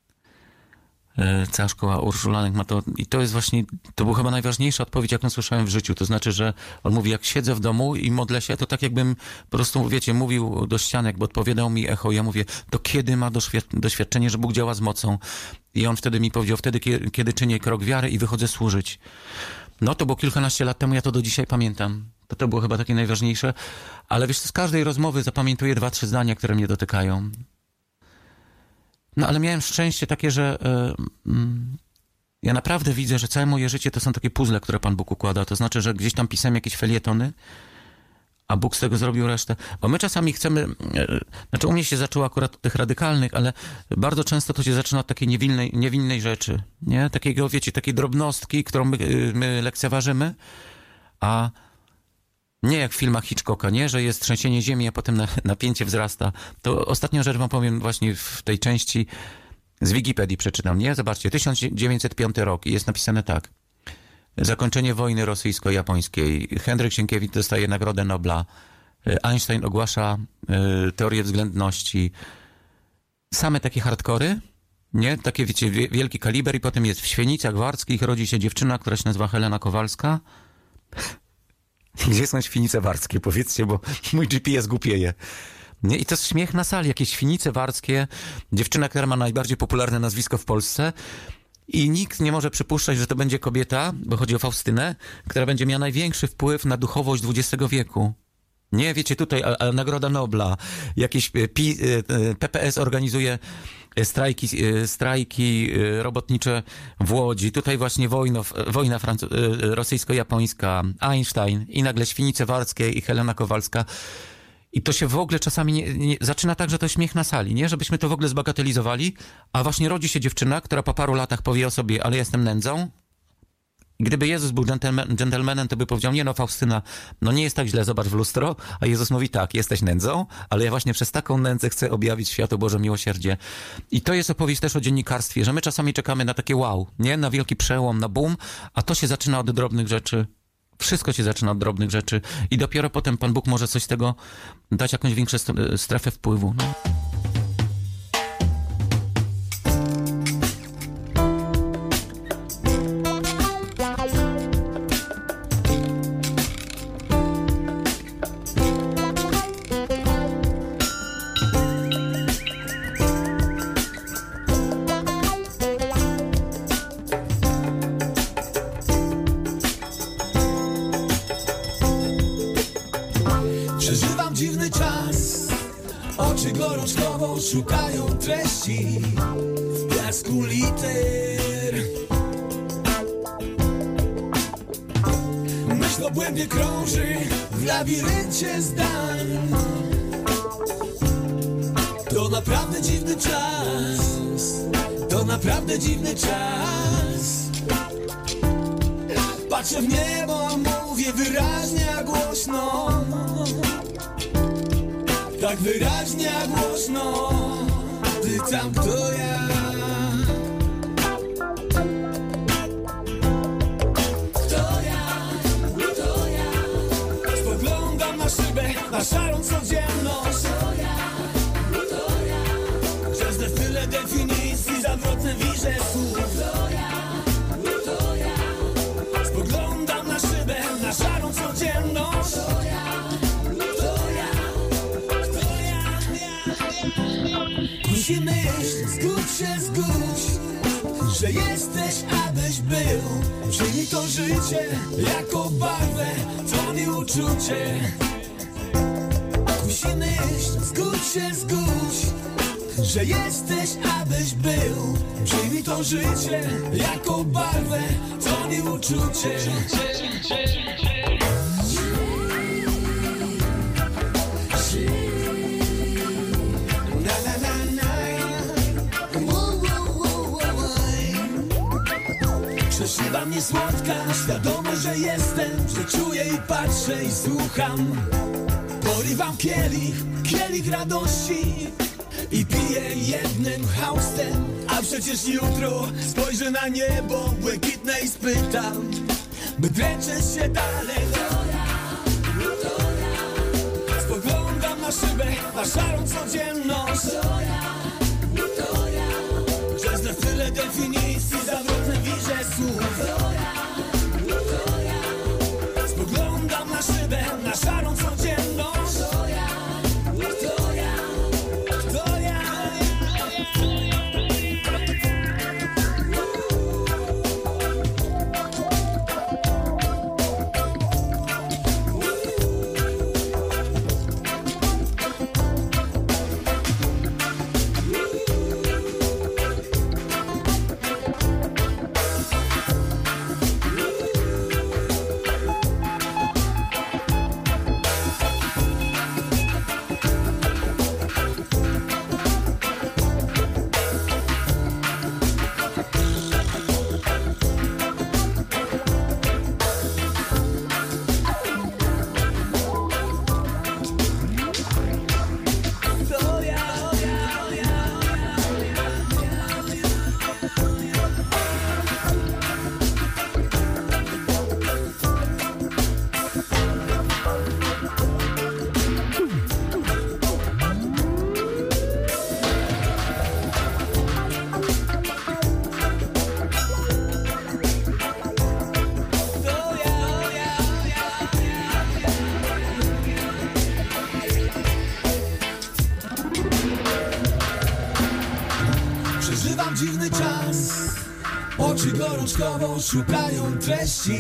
Cała szkoła Urszulanek ma to i to jest właśnie, to była chyba najważniejsza odpowiedź, jaką słyszałem w życiu, to znaczy, że on mówi, jak siedzę w domu i modlę się, to tak jakbym po prostu, wiecie, mówił do ściany, jakby odpowiadał mi echo, ja mówię, to kiedy ma doświadczenie, że Bóg działa z mocą? I on wtedy mi powiedział, wtedy, kiedy czynię krok wiary i wychodzę służyć. No to było kilkanaście lat temu, ja to do dzisiaj pamiętam. To to było chyba takie najważniejsze, ale wiesz, z każdej rozmowy zapamiętuję dwa, trzy zdania, które mnie dotykają. No ale miałem szczęście takie, że y, y, ja naprawdę widzę, że całe moje życie to są takie puzzle, które Pan Bóg układa. To znaczy, że gdzieś tam pisałem jakieś felietony, a Bóg z tego zrobił resztę. Bo my czasami chcemy, y, znaczy u mnie się zaczęło akurat od tych radykalnych, ale bardzo często to się zaczyna od takiej niewinnej, niewinnej rzeczy, nie? Takiego, wiecie, takiej drobnostki, którą my, y, my lekceważymy, a nie jak w filmach Hitchcocka, nie? Że jest trzęsienie ziemi, a potem napięcie wzrasta. To ostatnią rzecz wam powiem właśnie w tej części z Wikipedii przeczytam, nie? Zobaczcie, tysiąc dziewięćset piąty rok i jest napisane tak. Zakończenie wojny rosyjsko-japońskiej. Henryk Sienkiewicz dostaje Nagrodę Nobla. Einstein ogłasza y, teorię względności. Same takie hardkory, nie? Takie, wiecie, wielki kaliber i potem jest w Świenicach Warskich rodzi się dziewczyna, która się nazywa Helena Kowalska. Gdzie są Świnice Warskie? Powiedzcie, bo mój G P S głupieje. Nie? I to jest śmiech na sali, jakieś Świnice Warskie, dziewczyna, która ma najbardziej popularne nazwisko w Polsce i nikt nie może przypuszczać, że to będzie kobieta, bo chodzi o Faustynę, która będzie miała największy wpływ na duchowość dwudziestego wieku. Nie, wiecie, tutaj a, a Nagroda Nobla, jakieś P, P P S organizuje strajki, strajki robotnicze w Łodzi, tutaj właśnie wojno, wojna francu- rosyjsko-japońska, Einstein i nagle Świnice Warskie i Helena Kowalska. I to się w ogóle czasami nie, nie, zaczyna tak, że to śmiech na sali, nie? Żebyśmy to w ogóle zbagatelizowali, a właśnie rodzi się dziewczyna, która po paru latach powie o sobie, ale jestem nędzą. Gdyby Jezus był dżentelmen, dżentelmenem, to by powiedział, nie no Faustyna, no nie jest tak źle, zobacz w lustro, a Jezus mówi tak, jesteś nędzą, ale ja właśnie przez taką nędzę chcę objawić światu Boże miłosierdzie. I to jest opowieść też o dziennikarstwie, że my czasami czekamy na takie wow, nie? Na wielki przełom, na boom, a to się zaczyna od drobnych rzeczy. Wszystko się zaczyna od drobnych rzeczy i dopiero potem Pan Bóg może coś z tego dać, jakąś większą strefę wpływu. No. Przeżywam dziwny czas, oczy gorączkowo szukają treści w piasku liter. Myśl obłędnie krąży w labiryncie zdań. To naprawdę dziwny czas, to naprawdę dziwny czas. Patrzę w niebo, a mówię wyraźnie, a głośno. Tak wyraźnie, a głośno. Pytam, kto ja. Kto ja, kto ja. Spoglądam na szybę, na szarą codzienność. Kto ja, kto ja. Grzezne w tyle definicji, zawrotne wirze słów. Kto ja, kto ja. Spoglądam na szybę, na szarą codzienność. Kto ja, kto ja. Musi myśl, zgódź się, zgódź, że jesteś, abyś był. Przyjmij to życie jako barwę, to mi uczucie. Musi myśl, zgódź się, zgódź, że jesteś, abyś był. Przyjmij to życie jako barwę, to mi uczucie. Przeszywa mnie słodka świadomość, że jestem, że czuję i patrzę i słucham. Porywam kielich, kielich radości i piję jednym haustem. A przecież jutro spojrzę na niebo błękitne i spytam, by dręczeć się dalej. Spoglądam na szybę, na szarą codzienność. Grzezne w tyle definicji, zawrotne wirze słów. Spoglądam na szybę, na szarą codzienność. Kto ja, kto ja, kto ja. Przeżywam dziwny czas. Oczy gorączkowo szukają treści.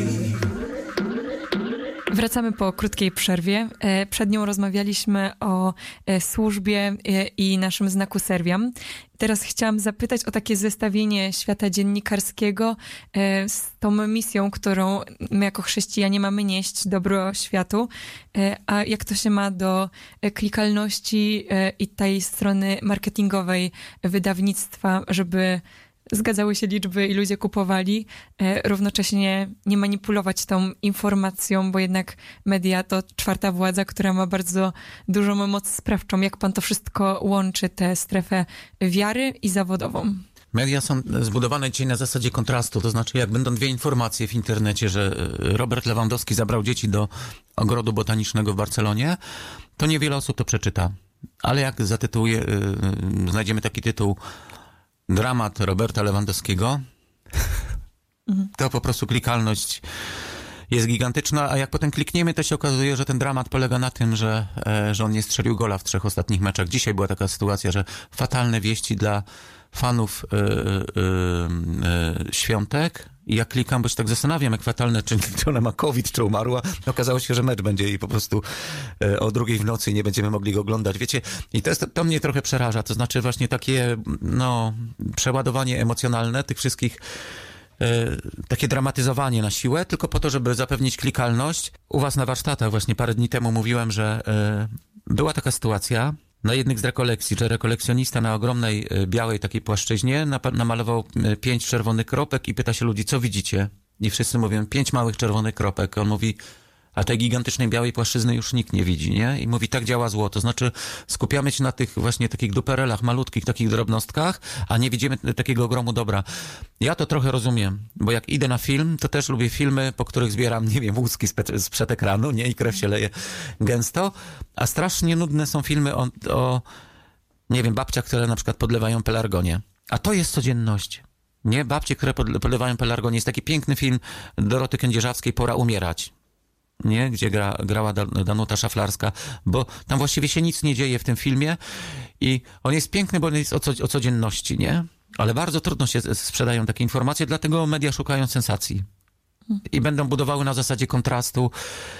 Wracamy po krótkiej przerwie. E, Przed nią rozmawialiśmy o e, służbie e, i naszym znaku Serviam. Teraz chciałam zapytać o takie zestawienie świata dziennikarskiego e, z tą misją, którą my jako chrześcijanie mamy nieść, dobro światu. E, A jak to się ma do e, klikalności e, i tej strony marketingowej wydawnictwa, żeby zgadzały się liczby i ludzie kupowali, e, równocześnie nie manipulować tą informacją, bo jednak media to czwarta władza, która ma bardzo dużą moc sprawczą. Jak pan to wszystko łączy, tę strefę wiary i zawodową? Media są zbudowane dzisiaj na zasadzie kontrastu, to znaczy jak będą dwie informacje w internecie, że Robert Lewandowski zabrał dzieci do ogrodu botanicznego w Barcelonie, to niewiele osób to przeczyta. Ale jak zatytułuje, yy, znajdziemy taki tytuł Dramat Roberta Lewandowskiego, to po prostu klikalność jest gigantyczna, a jak potem klikniemy, to się okazuje, że ten dramat polega na tym, że, e, że on nie strzelił gola w trzech ostatnich meczach. Dzisiaj była taka sytuacja, że fatalne wieści dla fanów e, e, e, Świątek. I jak klikam, bo się tak zastanawiam, jak fatalne, czy, czy ona ma COVID, czy umarła, okazało się, że mecz będzie i po prostu e, o drugiej w nocy i nie będziemy mogli go oglądać. Wiecie, i to, jest, to mnie trochę przeraża, to znaczy właśnie takie, no, przeładowanie emocjonalne tych wszystkich, e, takie dramatyzowanie na siłę, tylko po to, żeby zapewnić klikalność. U was na warsztatach właśnie parę dni temu mówiłem, że e, była taka sytuacja na jednych z rekolekcji, że rekolekcjonista na ogromnej białej takiej płaszczyźnie namalował pięć czerwonych kropek i pyta się ludzi, co widzicie? I wszyscy mówią, pięć małych czerwonych kropek. On mówi, a tej gigantycznej białej płaszczyzny już nikt nie widzi, nie? I mówi, tak działa zło. To znaczy skupiamy się na tych właśnie takich duperelach, malutkich takich drobnostkach, a nie widzimy takiego ogromu dobra. Ja to trochę rozumiem, bo jak idę na film, to też lubię filmy, po których zbieram, nie wiem, łuski sprzed ekranu, nie? I krew się leje gęsto. A strasznie nudne są filmy o, o nie wiem, babciach, które na przykład podlewają pelargonię. A to jest codzienność. Nie? Babcie, które podlewają pelargonię. Jest taki piękny film Doroty Kędzierzawskiej, Pora umierać. Nie? Gdzie gra, grała Danuta Szaflarska, bo tam właściwie się nic nie dzieje w tym filmie i on jest piękny, bo on jest o, co, o codzienności, nie? Ale bardzo trudno się sprzedają takie informacje, dlatego media szukają sensacji i będą budowały na zasadzie kontrastu.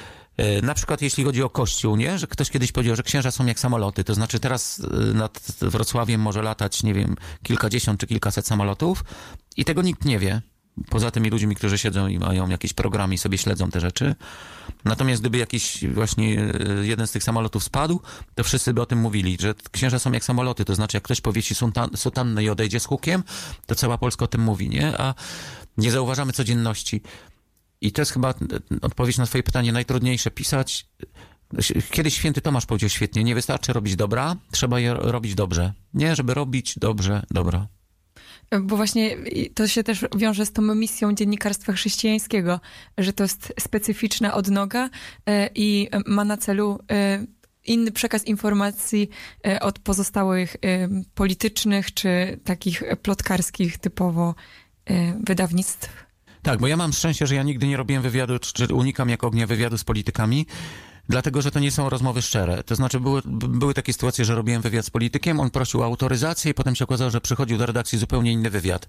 Na przykład jeśli chodzi o Kościół, nie? Że ktoś kiedyś powiedział, że księża są jak samoloty, to znaczy teraz nad Wrocławiem może latać, nie wiem, kilkadziesiąt czy kilkaset samolotów i tego nikt nie wie. Poza tymi ludźmi, którzy siedzą i mają jakieś programy i sobie śledzą te rzeczy. Natomiast gdyby jakiś właśnie jeden z tych samolotów spadł, to wszyscy by o tym mówili, że księża są jak samoloty, to znaczy jak ktoś powiesi sutannę i odejdzie z hukiem, to cała Polska o tym mówi, nie? A nie zauważamy codzienności. I to jest chyba odpowiedź na twoje pytanie, najtrudniejsze pisać. Kiedyś święty Tomasz powiedział świetnie, nie wystarczy robić dobra, trzeba je robić dobrze. Nie, żeby robić dobrze, dobro. Bo właśnie to się też wiąże z tą misją dziennikarstwa chrześcijańskiego, że to jest specyficzna odnoga i ma na celu inny przekaz informacji od pozostałych politycznych czy takich plotkarskich typowo wydawnictw. Tak, bo ja mam szczęście, że ja nigdy nie robiłem wywiadu, czy unikam jak ognia wywiadu z politykami, dlatego, że to nie są rozmowy szczere. To znaczy były, były takie sytuacje, że robiłem wywiad z politykiem, on prosił o autoryzację i potem się okazało, że przychodził do redakcji zupełnie inny wywiad.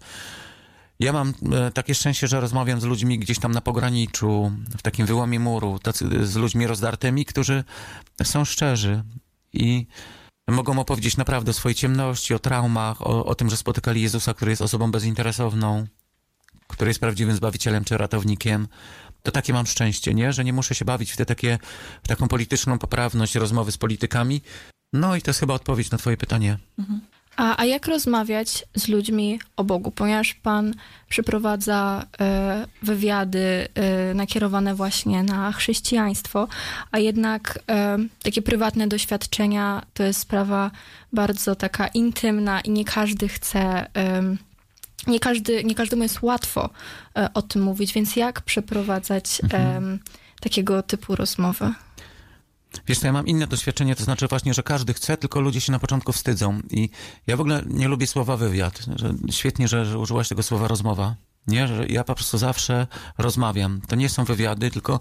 Ja mam e, takie szczęście, że rozmawiam z ludźmi gdzieś tam na pograniczu, w takim wyłomie muru, tacy, z ludźmi rozdartymi, którzy są szczerzy i mogą opowiedzieć naprawdę o swojej ciemności, o traumach, o, o tym, że spotykali Jezusa, który jest osobą bezinteresowną, który jest prawdziwym zbawicielem czy ratownikiem. To takie mam szczęście, nie? Że nie muszę się bawić w te takie, w taką polityczną poprawność, rozmowy z politykami. No i to jest chyba odpowiedź na twoje pytanie. Mhm. A, a jak rozmawiać z ludźmi o Bogu? Ponieważ pan przeprowadza e, wywiady e, nakierowane właśnie na chrześcijaństwo, a jednak e, takie prywatne doświadczenia to jest sprawa bardzo taka intymna i nie każdy chce... E, Nie, każdy, nie każdemu jest łatwo e, o tym mówić, więc jak przeprowadzać mhm. e, takiego typu rozmowy? Wiesz co, ja mam inne doświadczenie, to znaczy właśnie, że każdy chce, tylko ludzie się na początku wstydzą. I ja w ogóle nie lubię słowa wywiad. Że świetnie, że, że użyłaś tego słowa rozmowa. Nie, że ja po prostu zawsze rozmawiam. To nie są wywiady, tylko,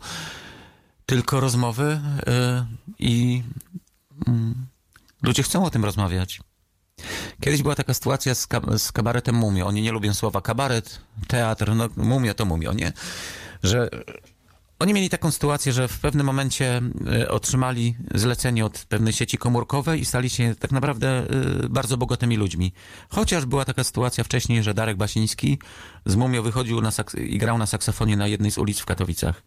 tylko rozmowy yy, i yy, ludzie chcą o tym rozmawiać. Kiedyś była taka sytuacja z, ka- z kabaretem Mumio. Oni nie lubią słowa kabaret, teatr, no Mumio to Mumio, nie? Że oni mieli taką sytuację, że w pewnym momencie y, otrzymali zlecenie od pewnej sieci komórkowej i stali się tak naprawdę y, bardzo bogatymi ludźmi. Chociaż była taka sytuacja wcześniej, że Darek Basiński z Mumio wychodził na saks- i grał na saksofonie na jednej z ulic w Katowicach.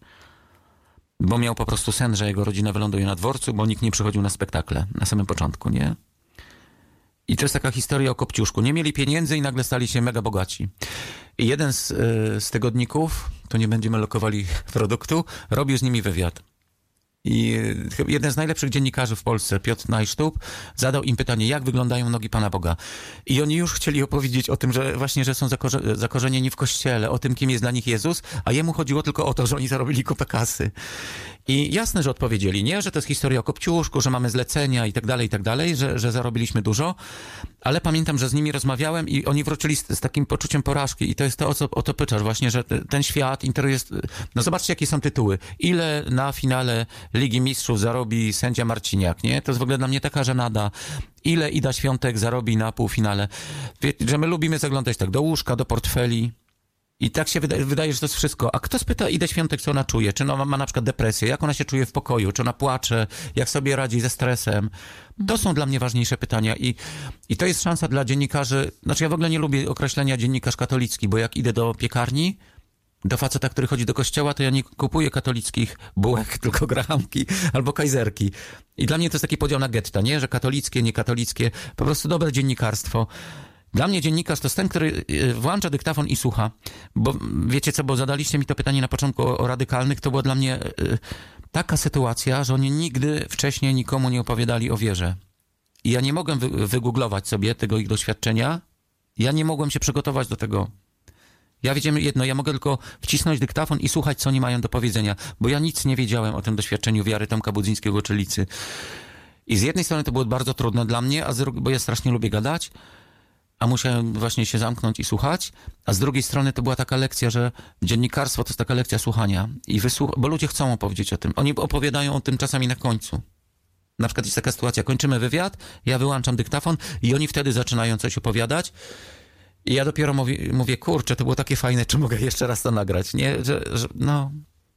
Bo miał po prostu sen, że jego rodzina wyląduje na dworcu, bo nikt nie przychodził na spektakle na samym początku, nie? I to jest taka historia o Kopciuszku. Nie mieli pieniędzy i nagle stali się mega bogaci. I jeden z, y, z tygodników, to nie będziemy lokowali produktu, robił z nimi wywiad. I y, jeden z najlepszych dziennikarzy w Polsce, Piotr Najsztub, zadał im pytanie, jak wyglądają nogi Pana Boga. I oni już chcieli opowiedzieć o tym, że właśnie, że są zakorze- zakorzenieni w Kościele, o tym, kim jest dla nich Jezus, a jemu chodziło tylko o to, że oni zarobili kupę kasy. I jasne, że odpowiedzieli, nie? Że to jest historia o Kopciuszku, że mamy zlecenia i tak dalej, i tak dalej, że, że zarobiliśmy dużo, ale pamiętam, że z nimi rozmawiałem i oni wrócili z, z takim poczuciem porażki i to jest to, o co o to pytasz właśnie, że te, ten świat jest... No zobaczcie, jakie są tytuły. Ile na finale Ligi Mistrzów zarobi sędzia Marciniak, nie? To jest w ogóle dla mnie taka żenada. Ile Ida Świątek zarobi na półfinale. Wie, że my lubimy zaglądać tak do łóżka, do portfeli. I tak się wydaje, wydaje, że to jest wszystko. A kto spyta Idę Świątek, co ona czuje? Czy ona ma na przykład depresję? Jak ona się czuje w pokoju? Czy ona płacze? Jak sobie radzi ze stresem? To są dla mnie ważniejsze pytania. I, i to jest szansa dla dziennikarzy. Znaczy ja w ogóle nie lubię określenia dziennikarz katolicki, bo jak idę do piekarni, do faceta, który chodzi do kościoła, to ja nie kupuję katolickich bułek, tylko grahamki albo kajzerki. I dla mnie to jest taki podział na getta, nie? Że katolickie, niekatolickie. Po prostu dobre dziennikarstwo. Dla mnie dziennikarz to jest ten, który włącza dyktafon i słucha. Bo wiecie co, bo zadaliście mi to pytanie na początku o, o radykalnych, to była dla mnie y, taka sytuacja, że oni nigdy wcześniej nikomu nie opowiadali o wierze. I ja nie mogłem wy, wygooglować sobie tego ich doświadczenia. Ja nie mogłem się przygotować do tego. Ja wiedziałem jedno, ja mogę tylko wcisnąć dyktafon i słuchać, co oni mają do powiedzenia. Bo ja nic nie wiedziałem o tym doświadczeniu wiary Tomka Budzyńskiego czy Licy. I z jednej strony to było bardzo trudne dla mnie, a z drugiej, bo ja strasznie lubię gadać, a musiałem właśnie się zamknąć i słuchać, a z drugiej strony to była taka lekcja, że dziennikarstwo to jest taka lekcja słuchania, i wysłuch- bo ludzie chcą opowiedzieć o tym. Oni opowiadają o tym czasami na końcu. Na przykład jest taka sytuacja, kończymy wywiad, ja wyłączam dyktafon i oni wtedy zaczynają coś opowiadać i ja dopiero mówię, mówię kurczę, to było takie fajne, czy mogę jeszcze raz to nagrać, nie? Że, że, no.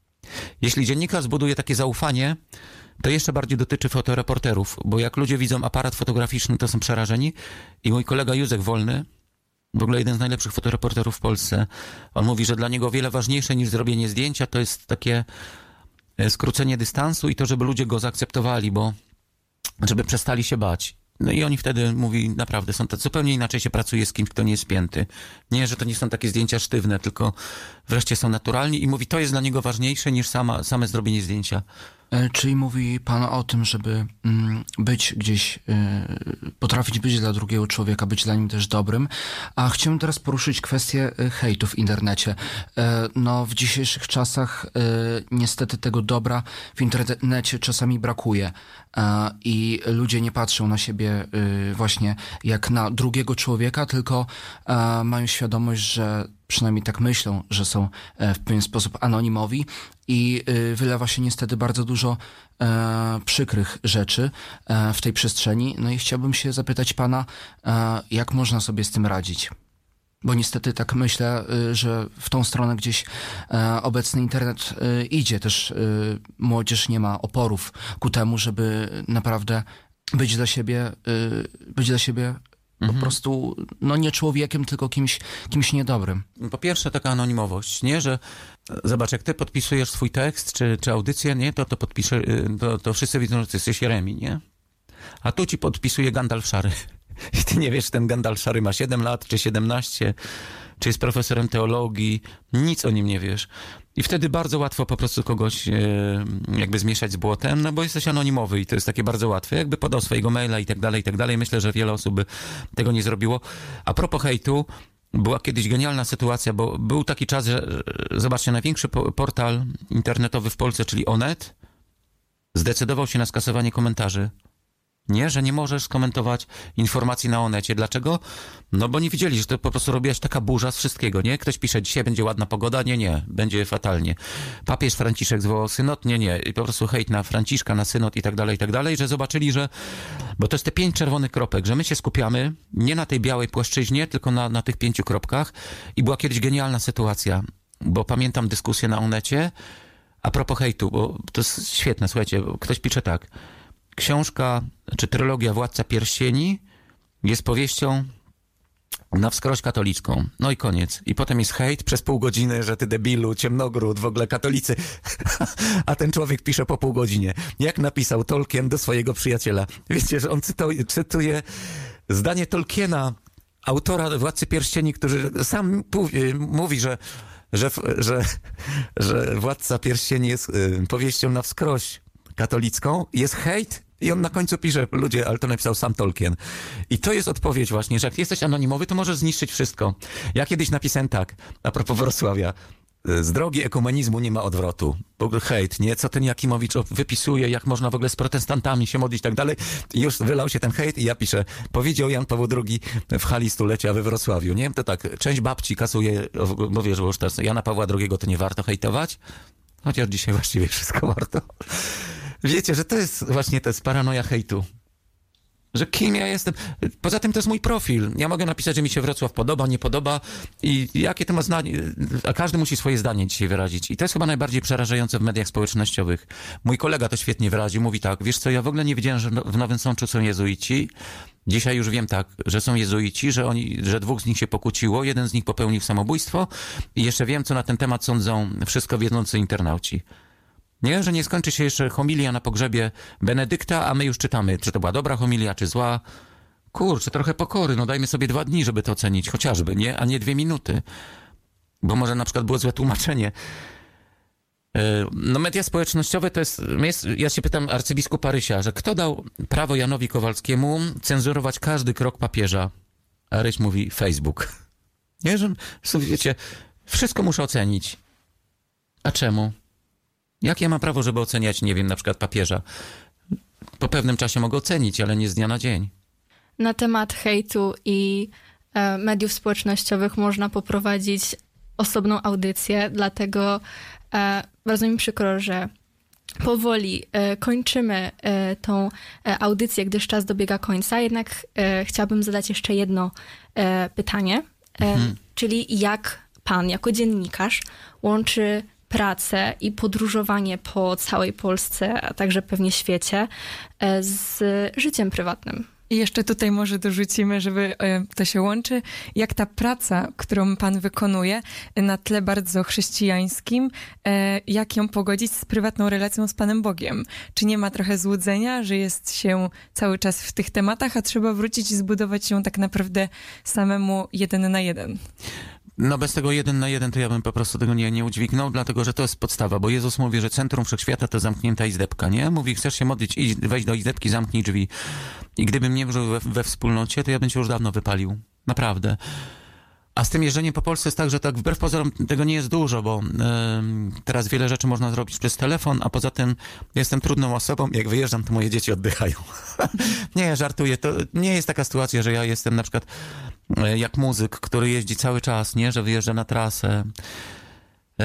Jeśli dziennikarz zbuduje takie zaufanie, to jeszcze bardziej dotyczy fotoreporterów, bo jak ludzie widzą aparat fotograficzny, to są przerażeni. I mój kolega Józek Wolny, w ogóle jeden z najlepszych fotoreporterów w Polsce, on mówi, że dla niego o wiele ważniejsze niż zrobienie zdjęcia to jest takie skrócenie dystansu i to, żeby ludzie go zaakceptowali, bo żeby przestali się bać. No i oni wtedy, mówi, naprawdę, są to zupełnie inaczej się pracuje z kimś, kto nie jest spięty. Nie, że to nie są takie zdjęcia sztywne, tylko wreszcie są naturalni i mówi, to jest dla niego ważniejsze niż sama, same zrobienie zdjęcia. Czyli mówi pan o tym, żeby mm, być gdzieś, y, potrafić być dla drugiego człowieka, być dla nim też dobrym. A chciałem teraz poruszyć kwestię hejtu w internecie. Y, no w dzisiejszych czasach y, niestety tego dobra w internecie czasami brakuje. Y, I ludzie nie patrzą na siebie y, właśnie jak na drugiego człowieka, tylko y, mają świadomość, że przynajmniej tak myślą, że są w pewien sposób anonimowi i wylewa się niestety bardzo dużo e, przykrych rzeczy e, w tej przestrzeni. No i chciałbym się zapytać pana, e, jak można sobie z tym radzić? Bo niestety tak myślę, e, że w tą stronę gdzieś e, obecny internet e, idzie. Też e, młodzież nie ma oporów ku temu, żeby naprawdę być dla siebie, e, być dla siebie po prostu, no nie człowiekiem, tylko kimś, kimś niedobrym. Po pierwsze taka anonimowość, nie, że zobacz, jak ty podpisujesz swój tekst, czy, czy audycję, nie, to to podpisze, to, to wszyscy widzą, że ty jesteś Jeremi, nie? A tu ci podpisuje Gandalf Szary. I ty nie wiesz, czy ten Gandalf Szary ma siedem lat, czy siedemnaście, czy jest profesorem teologii, nic o nim nie wiesz. I wtedy bardzo łatwo po prostu kogoś e, jakby zmieszać z błotem, no bo jesteś anonimowy i to jest takie bardzo łatwe. Jakby podał swojego maila i tak dalej, i tak dalej. Myślę, że wiele osób by tego nie zrobiło. A propos hejtu, była kiedyś genialna sytuacja, bo był taki czas, że zobaczcie, największy po, portal internetowy w Polsce, czyli Onet, zdecydował się na skasowanie komentarzy. Nie, że nie możesz skomentować informacji na Onecie. Dlaczego? No bo nie widzieli, że to po prostu robiłaś taka burza z wszystkiego, nie? Ktoś pisze, dzisiaj będzie ładna pogoda, nie, nie, będzie fatalnie. Papież Franciszek zwołał synod, nie, nie. I po prostu hejt na Franciszka, na synod i tak dalej, i tak dalej, że zobaczyli, że, bo to jest te pięć czerwonych kropek, że my się skupiamy nie na tej białej płaszczyźnie, tylko na, na tych pięciu kropkach. I była kiedyś genialna sytuacja, bo pamiętam dyskusję na Onecie a propos hejtu, bo to jest świetne, słuchajcie, ktoś pisze tak. Książka, czy trylogia Władca Pierścieni jest powieścią na wskroś katolicką. No i koniec. I potem jest hejt przez pół godziny, że ty debilu, ciemnogród, w ogóle katolicy. A ten człowiek pisze po pół godzinie. Jak napisał Tolkien do swojego przyjaciela. Wiecie, że on cytuje, cytuje zdanie Tolkiena, autora Władcy Pierścieni, który sam mówi, że, że, że, że Władca Pierścieni jest powieścią na wskroś katolicką. Jest hejt. I on na końcu pisze, ludzie, ale to napisał sam Tolkien. I to jest odpowiedź właśnie, że jak jesteś anonimowy, to możesz zniszczyć wszystko. Ja kiedyś napisałem tak, a propos Wrocławia, z drogi ekumenizmu nie ma odwrotu. W ogóle hejt, nie? Co ten Jakimowicz wypisuje, jak można w ogóle z protestantami się modlić i tak dalej. I już wylał się ten hejt i ja piszę, powiedział Jan Paweł drugi w hali stulecia we Wrocławiu, nie? To tak, część babci kasuje, bo wiesz, bo już teraz Jana Pawła drugiego to nie warto hejtować, chociaż dzisiaj właściwie wszystko warto. Wiecie, że to jest właśnie to jest paranoja hejtu. Że kim ja jestem? Poza tym to jest mój profil. Ja mogę napisać, że mi się Wrocław podoba, nie podoba i jakie to ma zdanie. A każdy musi swoje zdanie dzisiaj wyrazić. I to jest chyba najbardziej przerażające w mediach społecznościowych. Mój kolega to świetnie wyraził. Mówi tak, wiesz co, ja w ogóle nie wiedziałem, że w Nowym Sączu są jezuici. Dzisiaj już wiem tak, że są jezuici, że oni, że dwóch z nich się pokłóciło, jeden z nich popełnił samobójstwo i jeszcze wiem, co na ten temat sądzą wszystko wiedzący internauci. Nie, że nie skończy się jeszcze homilia na pogrzebie Benedykta, a my już czytamy, czy to była dobra homilia, czy zła. Kurczę, trochę pokory, no dajmy sobie dwa dni, żeby to ocenić, chociażby, nie? A nie dwie minuty. Bo może na przykład było złe tłumaczenie. No media społecznościowe to jest, jest ja się pytam arcybiskupa Rysia, że kto dał prawo Janowi Kowalskiemu cenzurować każdy krok papieża? A Ryś mówi Facebook. Nie, że wiecie, wszystko muszę ocenić. A czemu? Jak ja mam prawo, żeby oceniać, nie wiem, na przykład papieża? Po pewnym czasie mogę ocenić, ale nie z dnia na dzień. Na temat hejtu i e, mediów społecznościowych można poprowadzić osobną audycję, dlatego e, bardzo mi przykro, że powoli e, kończymy e, tą e, audycję, gdyż czas dobiega końca, jednak e, chciałabym zadać jeszcze jedno e, pytanie, e, mhm. czyli jak pan jako dziennikarz łączy pracę i podróżowanie po całej Polsce, a także pewnie świecie z życiem prywatnym. I jeszcze tutaj może dorzucimy, żeby to się łączy, jak ta praca, którą pan wykonuje na tle bardzo chrześcijańskim, jak ją pogodzić z prywatną relacją z Panem Bogiem? Czy nie ma trochę złudzenia, że jest się cały czas w tych tematach, a trzeba wrócić i zbudować ją tak naprawdę samemu jeden na jeden? No bez tego jeden na jeden to ja bym po prostu tego nie, nie udźwignął, dlatego że to jest podstawa, bo Jezus mówi, że centrum wszechświata to zamknięta izdebka, nie? Mówi, chcesz się modlić, idź, wejdź do izdebki, zamknij drzwi. I gdybym nie żył we, we wspólnocie, to ja bym się już dawno wypalił. Naprawdę. A z tym jeżdżeniem po Polsce jest tak, że tak wbrew pozorom tego nie jest dużo, bo yy, teraz wiele rzeczy można zrobić przez telefon, a poza tym jestem trudną osobą, jak wyjeżdżam, to moje dzieci oddychają. Nie, żartuję, to nie jest taka sytuacja, że ja jestem na przykład yy, jak muzyk, który jeździ cały czas, nie, że wyjeżdża na trasę. Yy,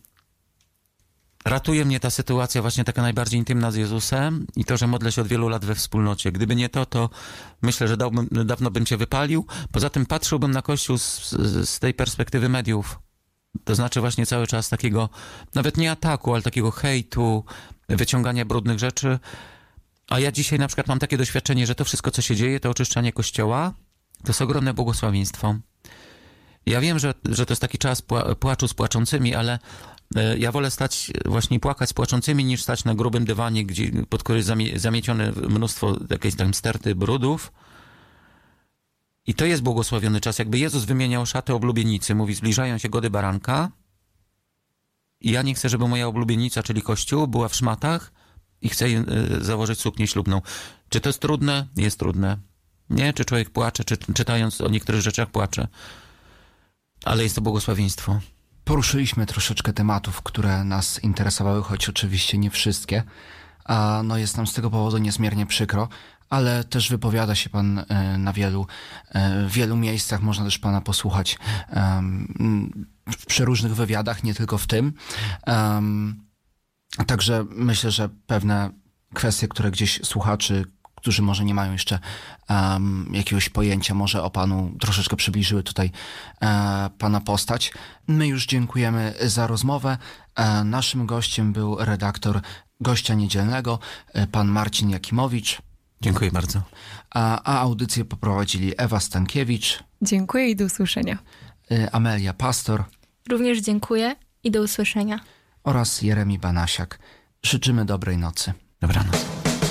ratuje mnie ta sytuacja właśnie taka najbardziej intymna z Jezusem i to, że modlę się od wielu lat we wspólnocie. Gdyby nie to, to myślę, że dałbym, dawno bym cię wypalił. Poza tym patrzyłbym na Kościół z, z tej perspektywy mediów. To znaczy właśnie cały czas takiego, nawet nie ataku, ale takiego hejtu, wyciągania brudnych rzeczy. A ja dzisiaj na przykład mam takie doświadczenie, że to wszystko, co się dzieje, to oczyszczanie Kościoła, to jest ogromne błogosławieństwo. Ja wiem, że, że to jest taki czas pła- płaczu z płaczącymi, ale ja wolę stać właśnie płakać z płaczącymi, niż stać na grubym dywanie, gdzie, pod który jest zamie- zamiecione mnóstwo jakiejś tam sterty brudów. I to jest błogosławiony czas. Jakby Jezus wymieniał szatę oblubienicy, mówi, zbliżają się gody baranka i ja nie chcę, żeby moja oblubienica, czyli Kościół, była w szmatach i chcę y, założyć suknię ślubną. Czy to jest trudne? Jest trudne. Nie? Czy człowiek płacze, czy czytając o niektórych rzeczach płacze. Ale jest to błogosławieństwo. Poruszyliśmy troszeczkę tematów, które nas interesowały, choć oczywiście nie wszystkie. A no jest nam z tego powodu niezmiernie przykro, ale też wypowiada się pan e, na wielu, e, wielu miejscach. Można też pana posłuchać um, w przeróżnych wywiadach, nie tylko w tym. Um, także myślę, że pewne kwestie, które gdzieś słuchaczy, którzy może nie mają jeszcze um, jakiegoś pojęcia, może o panu troszeczkę przybliżyły tutaj e, pana postać. My już dziękujemy za rozmowę. E, naszym gościem był redaktor Gościa Niedzielnego, e, pan Marcin Jakimowicz. Dziękuję bardzo. A, a audycję poprowadzili Ewa Stankiewicz. Dziękuję i do usłyszenia. e, Amelia Pastor. Również dziękuję i do usłyszenia. Oraz Jeremi Banasiak. Życzymy dobrej nocy. Dobranoc.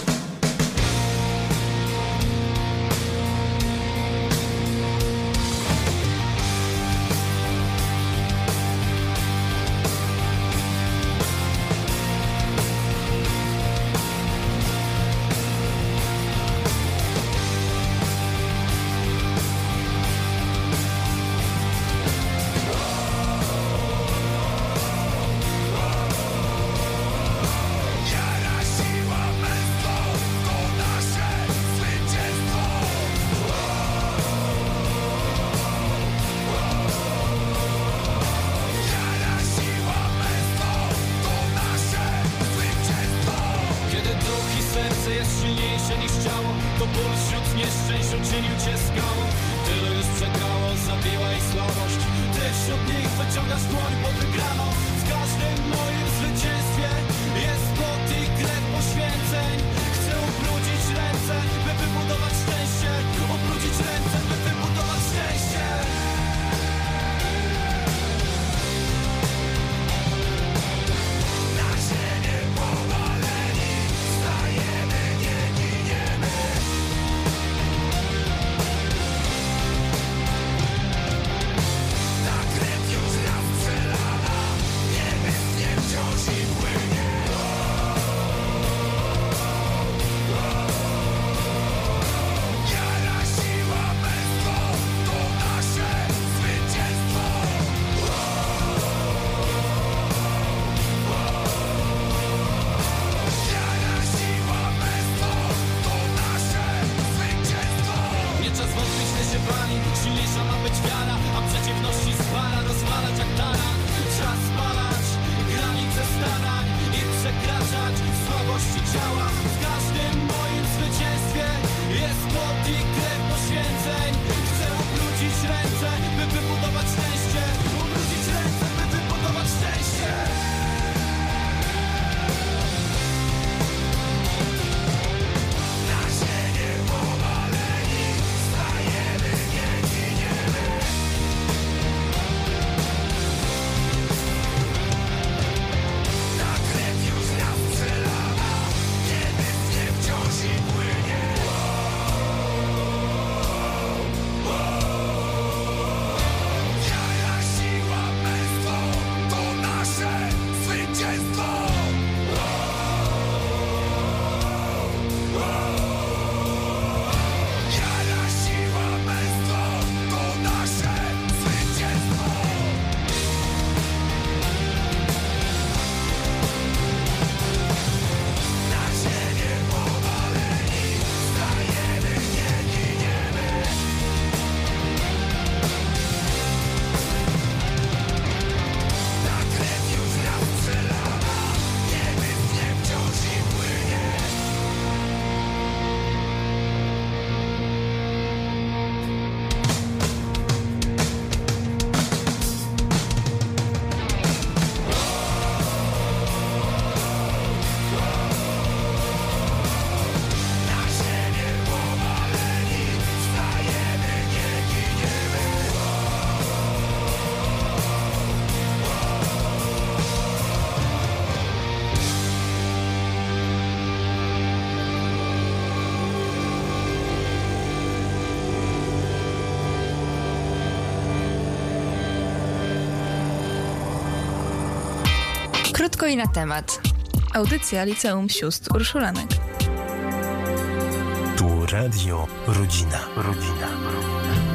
Krótko i na temat. Audycja Liceum Sióstr Urszulanek. Tu Radio Rodzina. Rodzina. Rodzina.